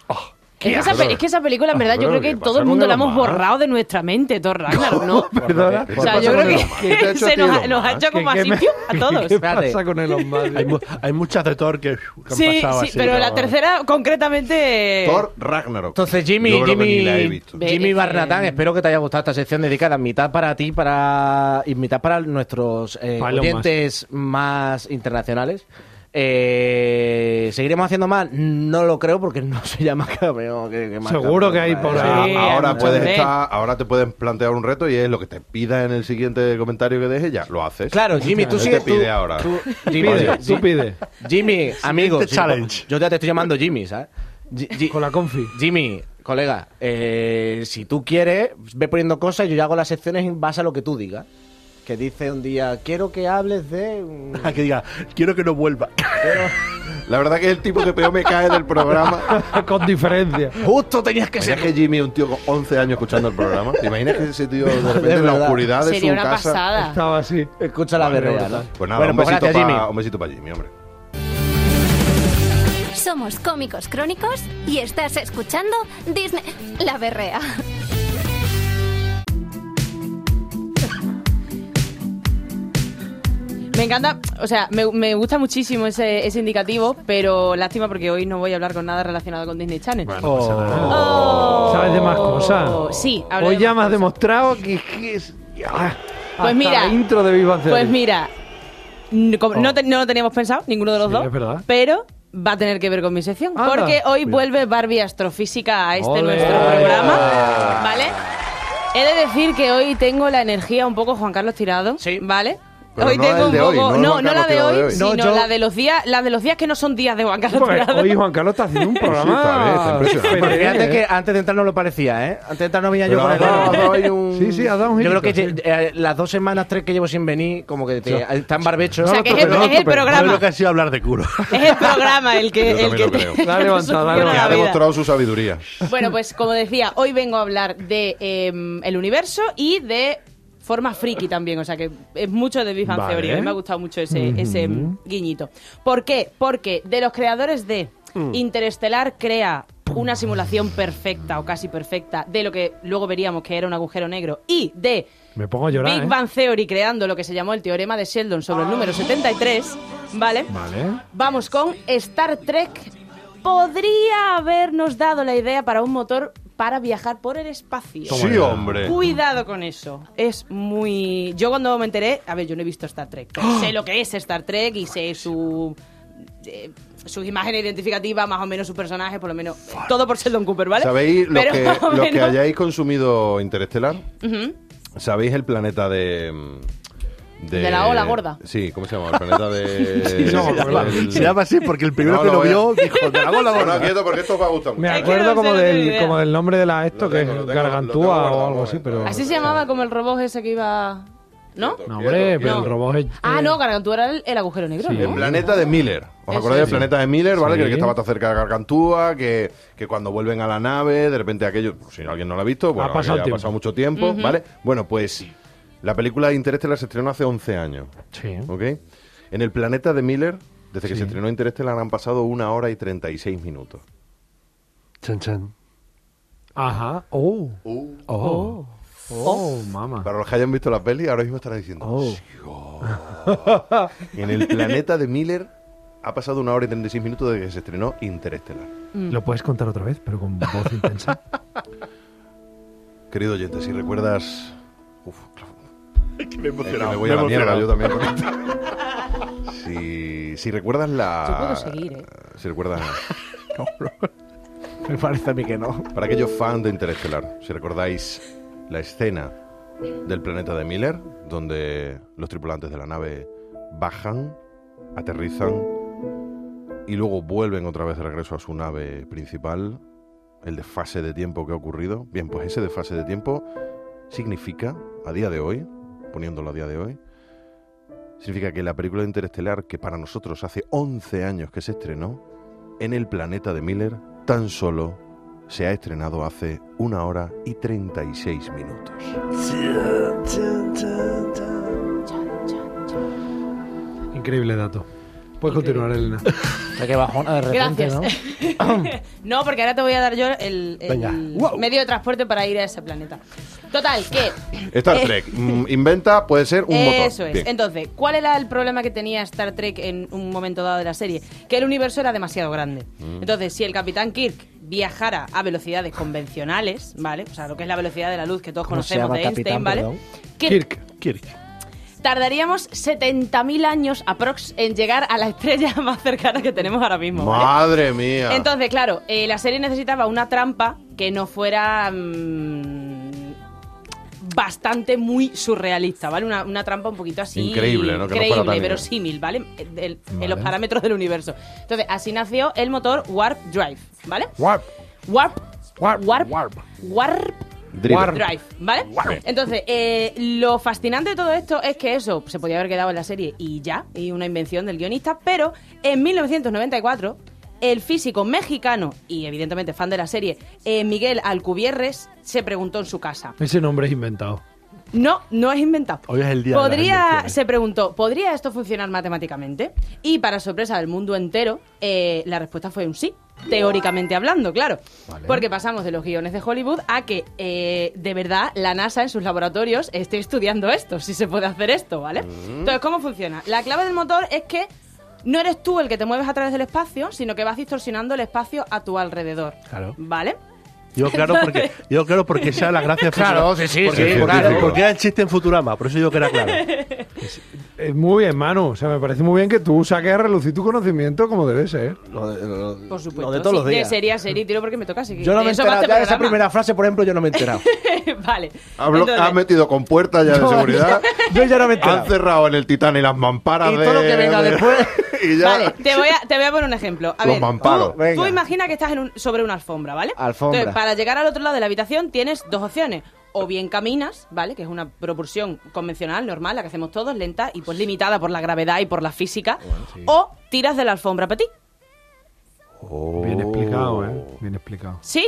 Es que esa película, en verdad, yo creo que todo el mundo la hemos borrado de nuestra mente, Thor Ragnarok, ¿no? Perdona. O sea, yo creo que se nos ha hecho como así a todos. ¿Qué pasa con Elon Musk? Hay muchas de Thor que han pasado así. Pero la tercera, concretamente... Thor Ragnarok. Entonces, Yo creo que ni la he visto. Jimmy Barnatán, espero que te haya gustado esta sección dedicada mitad para ti y mitad para nuestros oyentes más internacionales. ¿Seguiremos haciendo más? No lo creo porque no se llama cameo. Seguro que hay por ahí. Ahora te pueden plantear un reto y es lo que te pida en el siguiente comentario que dejes, ya lo haces. Claro, Jimmy, tú sigues. Te pide ahora. Tú pide. Jimmy, amigo. Challenge. Yo ya te estoy llamando Jimmy, ¿sabes? Con la confi. Jimmy, colega, si tú quieres, ve poniendo cosas y yo ya hago las secciones en base a lo que tú digas. Que dice un día, quiero que hables de... Que diga, quiero que no vuelva. La verdad que es el tipo que peor me cae del programa. Con diferencia. Justo tenías que ser. ¿Sabes que Jimmy es un tío con 11 años escuchando el programa? ¿Te imaginas que ese tío de repente en la oscuridad de Sería su una casa... pasada. Estaba así. Escucha la berrea, ¿no? Pues nada, Bueno, un, pues besito gracias, Jimmy. un besito para Jimmy, hombre. Somos Cómicos Crónicos y estás escuchando Disney... La Berrea. Me encanta, o sea, me gusta muchísimo ese indicativo, pero lástima porque hoy no voy a hablar con nada relacionado con Disney Channel. Bueno, pasa nada. ¿Sabes de más cosas? Sí, hoy ya me has demostrado que es... Pues mira, la intro de Big Bang Theory. Pues mira, no lo teníamos pensado, ninguno de los dos, es verdad. pero va a tener que ver con mi sección, Anda, porque hoy vuelve Barbie Astrofísica a nuestro programa, ¿vale? He de decir que hoy tengo la energía un poco Juan Carlos tirado, ¿vale? Pero hoy no tengo el de un poco, hoy, no la de hoy, sino No, la de los días que no son días de Juan Carlos Pues, Tirado. hoy Juan Carlos está haciendo un programa. está impresionante. Porque fíjate que antes de entrar no lo parecía, ¿eh? Antes de entrar no venía yo con el... Sí, ha dado un Yo creo que girito, las 2 semanas, 3 que llevo sin venir, como que está en barbecho. O sea, que es el Yo programa. creo que ha sido hablar de culo. Es el programa el que, Yo también lo creo. La ha levantado, la ha Porque soluciona ha la vida. demostrado su sabiduría. Bueno, pues como decía, hoy vengo a hablar de el universo y de forma friki también, o sea que es mucho de Big Bang Vale. Theory. A mí me ha gustado mucho ese guiñito. ¿Por qué? Porque de los creadores de Interestelar crea una simulación perfecta o casi perfecta de lo que luego veríamos que era un agujero negro y de Me pongo a llorar, Big Bang Theory creando lo que se llamó el teorema de Sheldon sobre el número 73, ¿vale? Vale. Vamos con Star Trek. Podría habernos dado la idea para un motor para viajar por el espacio. Sí, hombre. Cuidado con eso. Es muy... Yo cuando me enteré... A ver, yo no he visto Star Trek. Pero sé lo que es Star Trek y sé sus imágenes identificativas, más o menos sus personajes, por lo menos... Todo por Sheldon Cooper, ¿vale? ¿Sabéis Pero más o los que menos- hayáis consumido Interestelar? Ujú. ¿Sabéis el planeta de la ola gorda. Sí, ¿cómo se llama? El planeta de... Se llama así porque el primero No, que lo lo voy a- vio dijo, de la bola Bueno, gorda. quieto porque esto os va a gustar mucho. Me Es que acuerdo no como sé, no tengo ni idea. como del nombre de la esto, Lo que tengo, es lo tengo Gargantúa guardado, o algo bueno. así, pero... Así se llamaba como el robot ese que iba... ¿No? No, hombre, pero No. el robot es... Ah, no, Gargantúa era el agujero negro, Sí, ¿no? El planeta de Miller. ¿Os Eso acordáis del es. planeta de Miller, vale? Sí. Que estaba tan cerca de Gargantúa, que cuando vuelven a la nave, de repente aquello, si alguien no lo ha visto, bueno, Ha pasado ya ha tiempo. pasado mucho tiempo, ¿vale? Bueno, pues la película Interestelar se estrenó hace 11 años, Sí. ¿ok? En el planeta de Miller, desde que se estrenó Interestelar, han pasado 1 hora y 36 minutos. Chan, chan. Ajá. Mamá. Para los que hayan visto la peli, ahora mismo estarán diciendo... Oh. En el planeta de Miller ha pasado 1 hora y 36 minutos desde que se estrenó Interestelar. ¿Lo puedes contar otra vez, pero con voz intensa? Querido oyente, si recuerdas... Uf, claro. Es que me he Es que emocionado. me voy a la mierda yo también con esto. Si recuerdas la... Yo puedo seguir, ¿eh? Si recuerdas... Me parece a mí que no. Para aquellos fans de Interestelar, si recordáis la escena del planeta de Miller, donde los tripulantes de la nave bajan, aterrizan y luego vuelven otra vez de regreso a su nave principal, el desfase de tiempo que ha ocurrido. Bien, pues ese desfase de tiempo significa, a día de hoy, poniéndolo a día de hoy, significa que la película de Interestelar, que para nosotros hace 11 años que se estrenó, en el planeta de Miller, tan solo se ha estrenado hace 1 hora y 36 minutos. Increíble dato. Puedes continuar, Elena. Que bajona de repente, Gracias. No, porque ahora te voy a dar yo el medio de transporte para ir a ese planeta. Total, que... Star Trek inventa, puede ser un motor. Eso es. Bien. Entonces, ¿cuál era el problema que tenía Star Trek en un momento dado de la serie? Que el universo era demasiado grande. Entonces, si el Capitán Kirk viajara a velocidades convencionales, ¿vale? O sea, lo que es la velocidad de la luz que todos conocemos de Einstein, ¿vale? Kirk. Tardaríamos 70.000 años aprox en llegar a la estrella más cercana que tenemos ahora mismo, ¿vale? Madre mía. Entonces, claro, la serie necesitaba una trampa que no fuera bastante muy surrealista, ¿vale? Una trampa un poquito así... Increíble, ¿no? Que no creíble, fuera tan verosímil, ¿vale? En los parámetros del universo. Entonces, así nació el motor Warp Drive, ¿vale? Warp Drive, ¿vale? Entonces, lo fascinante de todo esto es que eso se podía haber quedado en la serie y ya, y una invención del guionista, pero en 1994 el físico mexicano y evidentemente fan de la serie, Miguel Alcubierres, se preguntó en su casa. Ese nombre es inventado. No es inventado. Hoy es el día de las invenciones. Se preguntó, ¿podría esto funcionar matemáticamente? Y para sorpresa del mundo entero, la respuesta fue un sí. Teóricamente hablando, claro. Vale. Porque pasamos de los guiones de Hollywood a que de verdad la NASA en sus laboratorios esté estudiando esto, si se puede hacer esto, ¿vale? Entonces, ¿cómo funciona? La clave del motor es que no eres tú el que te mueves a través del espacio, sino que vas distorsionando el espacio a tu alrededor. Claro. ¿Vale? Digo claro porque esa es la gracia. Claro, sí. Porque era el chiste en Futurama, por eso digo que era claro. Muy bien, Manu. O sea, me parece muy bien que tú saques a relucir tu conocimiento como debe ser. Por supuesto. Lo de todos los días. De serie a serie, tiro porque me toca. Así que yo no me he enterado. Ya esa primera frase, por ejemplo, yo no me he enterado. Vale. Has metido con puertas ya de seguridad. Yo ya no me he enterado. Han cerrado en el Titán y las mamparas y todo lo que venga después. Y ya. Vale, te voy a poner un ejemplo. A los ver, mamparos. Tú imagina que estás sobre una alfombra, ¿vale? Alfombra. Entonces, para llegar al otro lado de la habitación tienes dos opciones. O bien caminas, ¿vale? Que es una propulsión convencional, normal, la que hacemos todos, lenta y pues limitada por la gravedad y por la física. Bueno, sí. O tiras de la alfombra para ti. Bien explicado, ¿eh? Bien explicado. ¿Sí?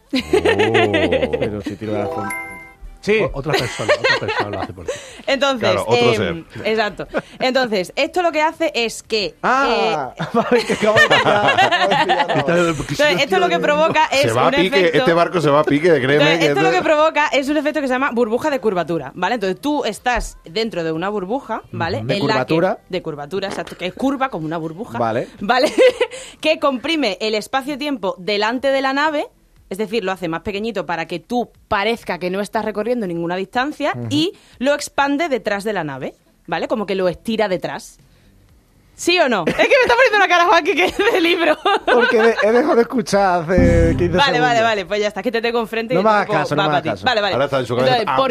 Pero si tiro de la alfombra... Sí. Otra persona lo hace por ti. Entonces, claro, otro ser. Exacto. Entonces, esto lo que hace es que... vale, que acabo de pillar. Entonces, esto lo que provoca es un efecto... Este barco se va a pique, créeme. Entonces, esto lo que provoca es un efecto que se llama burbuja de curvatura, ¿vale? Entonces, tú estás dentro de una burbuja, ¿vale? De curvatura. De curvatura, exacto, que es curva como una burbuja. Vale. ¿Vale? Que comprime el espacio-tiempo delante de la nave. Es decir, lo hace más pequeñito para que tú parezca que no estás recorriendo ninguna distancia y lo expande detrás de la nave, ¿vale? Como que lo estira detrás. ¿Sí o no? Es que me está poniendo una cara, Juan, que es de libro. Porque he dejado de escuchar hace 15 segundos. Vale, pues ya está, que te tengo enfrente. No y me hagas caso, no me hagas caso. Vale. Ahora está en su cabeza. Entonces,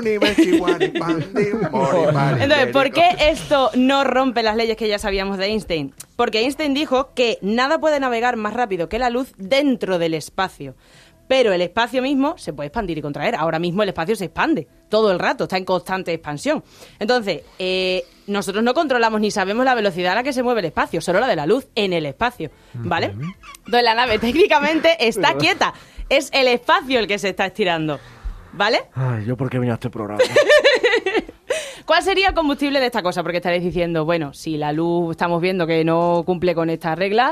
¿por qué esto no rompe las leyes que ya sabíamos de Einstein? Porque Einstein dijo que nada puede navegar más rápido que la luz dentro del espacio. Pero el espacio mismo se puede expandir y contraer. Ahora mismo el espacio se expande todo el rato, está en constante expansión. Entonces, nosotros no controlamos ni sabemos la velocidad a la que se mueve el espacio, solo la de la luz en el espacio, ¿vale? Entonces la nave técnicamente está quieta. Es el espacio el que se está estirando, ¿vale? Ay, ¿yo por qué vine a este programa? ¿Cuál sería el combustible de esta cosa? Porque estaréis diciendo, bueno, si la luz estamos viendo que no cumple con esta regla,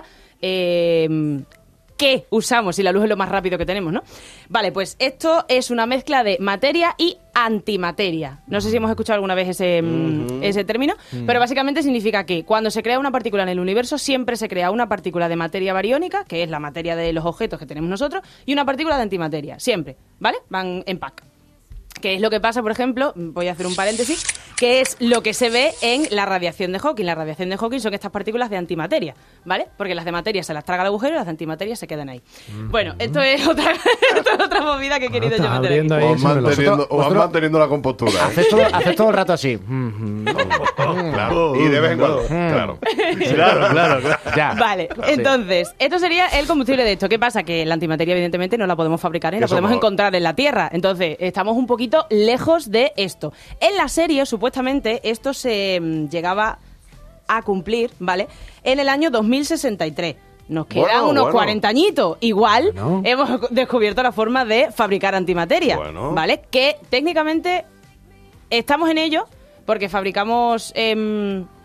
¿qué usamos si la luz es lo más rápido que tenemos, no? Vale, pues esto es una mezcla de materia y antimateria. No sé si hemos escuchado alguna vez ese término, pero básicamente significa que cuando se crea una partícula en el universo, siempre se crea una partícula de materia bariónica, que es la materia de los objetos que tenemos nosotros, y una partícula de antimateria, siempre, ¿vale? Van en pack. Que es lo que pasa, por ejemplo, voy a hacer un paréntesis, que es lo que se ve en la radiación de Hawking. La radiación de Hawking son estas partículas de antimateria, ¿vale? Porque las de materia se las traga el agujero y las de antimateria se quedan ahí. Bueno, esto es otra movida que he querido yo meter aquí. Vas manteniendo la compostura. Haces todo el rato así. Claro. Y de vez en cuando. Claro. Ya. Vale, entonces, esto sería el combustible de esto. ¿Qué pasa? Que la antimateria, evidentemente, no la podemos fabricar y la podemos encontrar en la Tierra. Entonces, estamos un poquito lejos de esto. En la serie, supuestamente, esto se llegaba a cumplir, ¿vale? En el año 2063. Nos quedan unos 40 añitos. Igual hemos descubierto la forma de fabricar antimateria, ¿vale? Que técnicamente estamos en ello porque fabricamos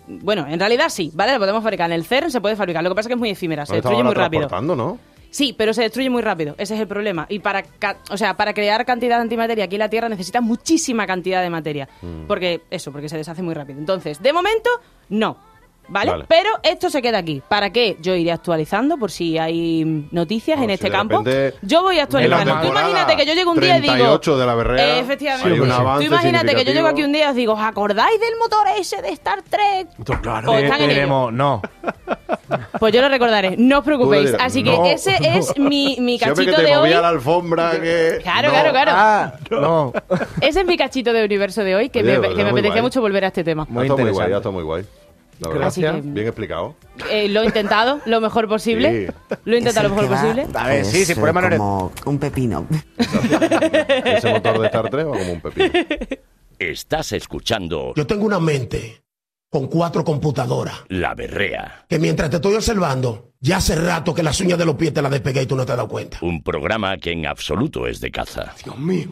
Bueno, en realidad sí, ¿vale? La podemos fabricar. En el CERN se puede fabricar. Lo que pasa es que es muy efímera, se destruye muy rápido. ¿No? Sí, pero se destruye muy rápido. Ese es el problema. Y para crear cantidad de antimateria aquí en la Tierra necesitas muchísima cantidad de materia. Porque se deshace muy rápido. Entonces, de momento, no. ¿Vale? Pero esto se queda aquí. ¿Para qué? Yo iré actualizando por si hay noticias en este campo. Yo voy actualizando. Tú imagínate que yo llego un día y digo... 38 de la berrea. Efectivamente. Tú imagínate que yo llego aquí un día y os digo, ¿os acordáis del motor ese de Star Trek? Claro. Pues no. Pues yo lo recordaré. No os preocupéis. Así que ese es mi cachito que te de hoy. movía la alfombra que... Claro. No. Ese es mi cachito de universo de hoy, que me apetecía mucho volver a este tema. Está muy guay. Gracias. Bien explicado. Lo he intentado lo mejor posible. Sí. Lo he intentado lo mejor posible. A ver, sí, por problema no eres... Como un pepino. ¿Ese motor de Star Trek o como un pepino? Estás escuchando Yo tengo una mente con 4 computadoras. La Berrea. Que mientras te estoy observando, ya hace rato que las uñas de los pies te las despegué y tú no te has dado cuenta. Un programa que en absoluto es de caza. Dios mío.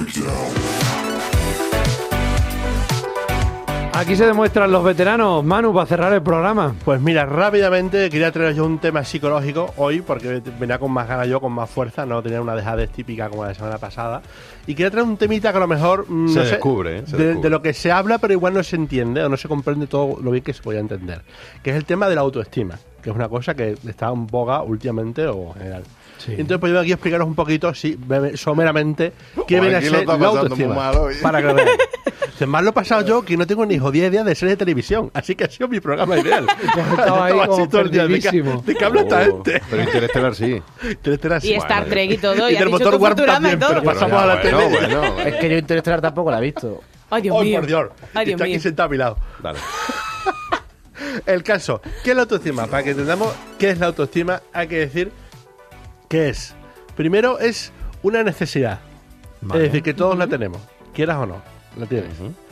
Aquí se demuestran los veteranos. Manu, para cerrar el programa. Pues mira, rápidamente quería traer yo un tema psicológico hoy, porque venía con más ganas yo, con más fuerza, no tenía una dejadez típica como la de semana pasada. Y quería traer un temita que a lo mejor se descubre. De lo que se habla, pero igual no se entiende o no se comprende todo lo bien que se podía entender. Que es el tema de la autoestima, que es una cosa que está en boga últimamente o en general. Sí. Entonces, pues yo aquí explicaros un poquito, someramente, qué viene a ser la autoestima. Para que lo vean. Más lo he pasado yo, que no tengo ni jodida idea de series de televisión. Así que ha sido mi programa ideal. Estaba ahí como perdidísimo. ¿De qué habla esta gente? Pero Interestelar sí. Y Star Trek y todo. Y del motor Warp también, pero pasamos a la tele. Es que yo Interestelar tampoco la he visto. Ay, Dios mío. Por Dios. Ay, Dios está aquí sentado a mi lado. Dale. El caso, ¿qué es la autoestima? Para que entendamos qué es la autoestima, hay que decir qué es. Primero, es una necesidad. Vale. Es decir, que todos la tenemos, quieras o no, la tienes.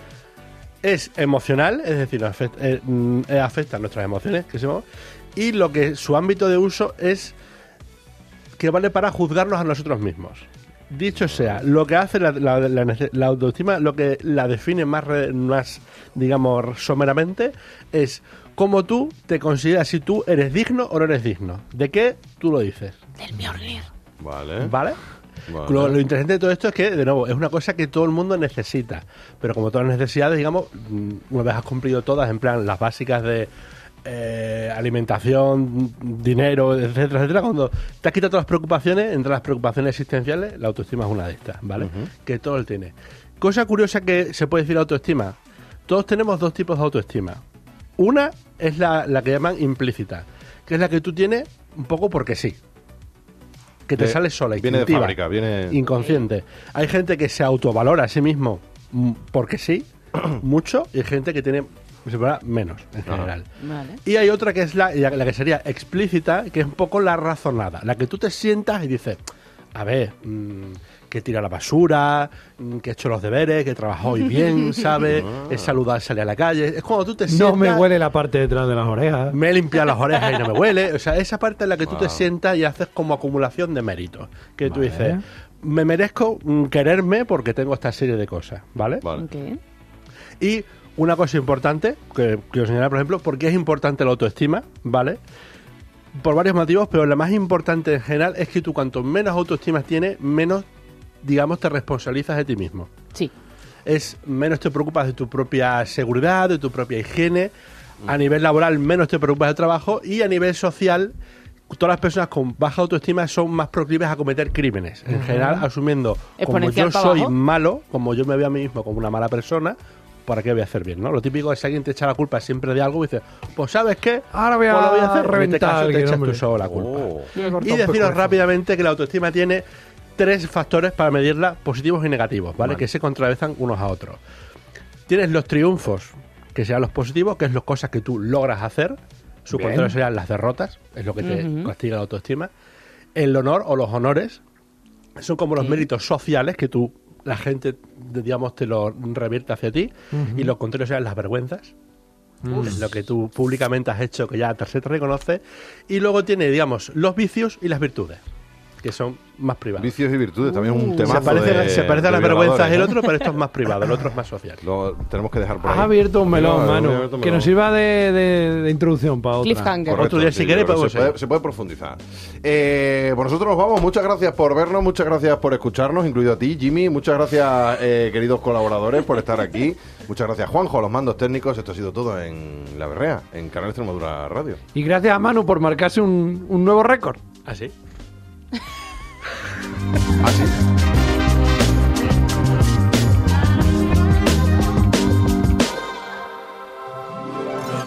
Es emocional, es decir, afecta a nuestras emociones, y lo que su ámbito de uso es que vale para juzgarnos a nosotros mismos. Dicho sea, lo que hace la autoestima, lo que la define más, digamos, someramente, es cómo tú te consideras, si tú eres digno o no eres digno. ¿De qué? Tú lo dices. Del Mjolnir. ¿Vale? Lo interesante de todo esto es que, de nuevo, es una cosa que todo el mundo necesita. Pero como todas las necesidades, digamos, una vez has cumplido todas, en plan, las básicas de alimentación, dinero, etcétera, etcétera, cuando te has quitado todas las preocupaciones, entre las preocupaciones existenciales, la autoestima es una de estas, ¿vale? Que todo él tiene. Cosa curiosa que se puede decir autoestima. Todos tenemos 2 tipos de autoestima. Una es la que llaman implícita, que es la que tú tienes un poco porque sí. Que te sale sola, viene de fábrica, viene inconsciente. Hay gente que se autovalora a sí mismo porque sí, mucho, y hay gente que tiene menos en general. Vale. Y hay otra que es la que sería explícita, que es un poco la razonada, la que tú te sientas y dices, a ver, que tira la basura, que he hecho los deberes, que he trabajado hoy bien, ¿sabes? Es saludar, salir a la calle. Es cuando tú te sientas... No me huele la parte detrás de las orejas. Me he limpiado las orejas y no me huele. O sea, esa parte en la que tú te sientas y haces como acumulación de méritos. Que tú dices, me merezco quererme porque tengo esta serie de cosas, ¿vale? Okay. Y una cosa importante, que os señalar, por ejemplo, porque es importante la autoestima, ¿vale? Por varios motivos, pero la más importante en general es que tú cuanto menos autoestima tienes, menos, digamos, te responsabilizas de ti mismo. Sí. Menos te preocupas de tu propia seguridad, de tu propia higiene. A nivel laboral, menos te preocupas del trabajo. Y a nivel social, todas las personas con baja autoestima son más proclives a cometer crímenes. En general, asumiendo, como yo soy malo, como yo me veo a mí mismo como una mala persona, ¿para qué voy a hacer bien? ¿No? Lo típico es que alguien te echa la culpa siempre de algo y dices, pues ¿sabes qué? Ahora voy a hacer reventar. Te echas tú solo la culpa. Y deciros rápidamente que la autoestima tiene 3 factores para medirla, positivos y negativos, ¿vale? Que se contrarrestan unos a otros. Tienes los triunfos, que sean los positivos, que es las cosas que tú logras hacer. Su contrario serían las derrotas, es lo que te castiga la autoestima. El honor o los honores son como los méritos sociales que la gente, digamos, te lo revierte hacia ti. Y lo contrario serían las vergüenzas. Es lo que tú públicamente has hecho, que ya se te reconoce. Y luego tiene, digamos, los vicios y las virtudes. que son más privados. Vicios y virtudes, también es un temazo. Se parece a las vergüenzas el otro, pero esto es más privado, el otro es más social. Lo tenemos que dejar por ahí. Has abierto un melón, Manu, que nos sirva de introducción para otra. Cliffhanger. Otro día, si queréis, se puede profundizar. Por nosotros nos vamos. Muchas gracias por vernos, muchas gracias por escucharnos, incluido a ti, Jimmy. Muchas gracias, queridos colaboradores, por estar aquí. Muchas gracias, Juanjo, a los mandos técnicos. Esto ha sido todo en La Berrea, en Canal Extremadura Radio. Y gracias a Manu por marcarse un nuevo récord. ¿Ah, sí? ¿Ah, sí?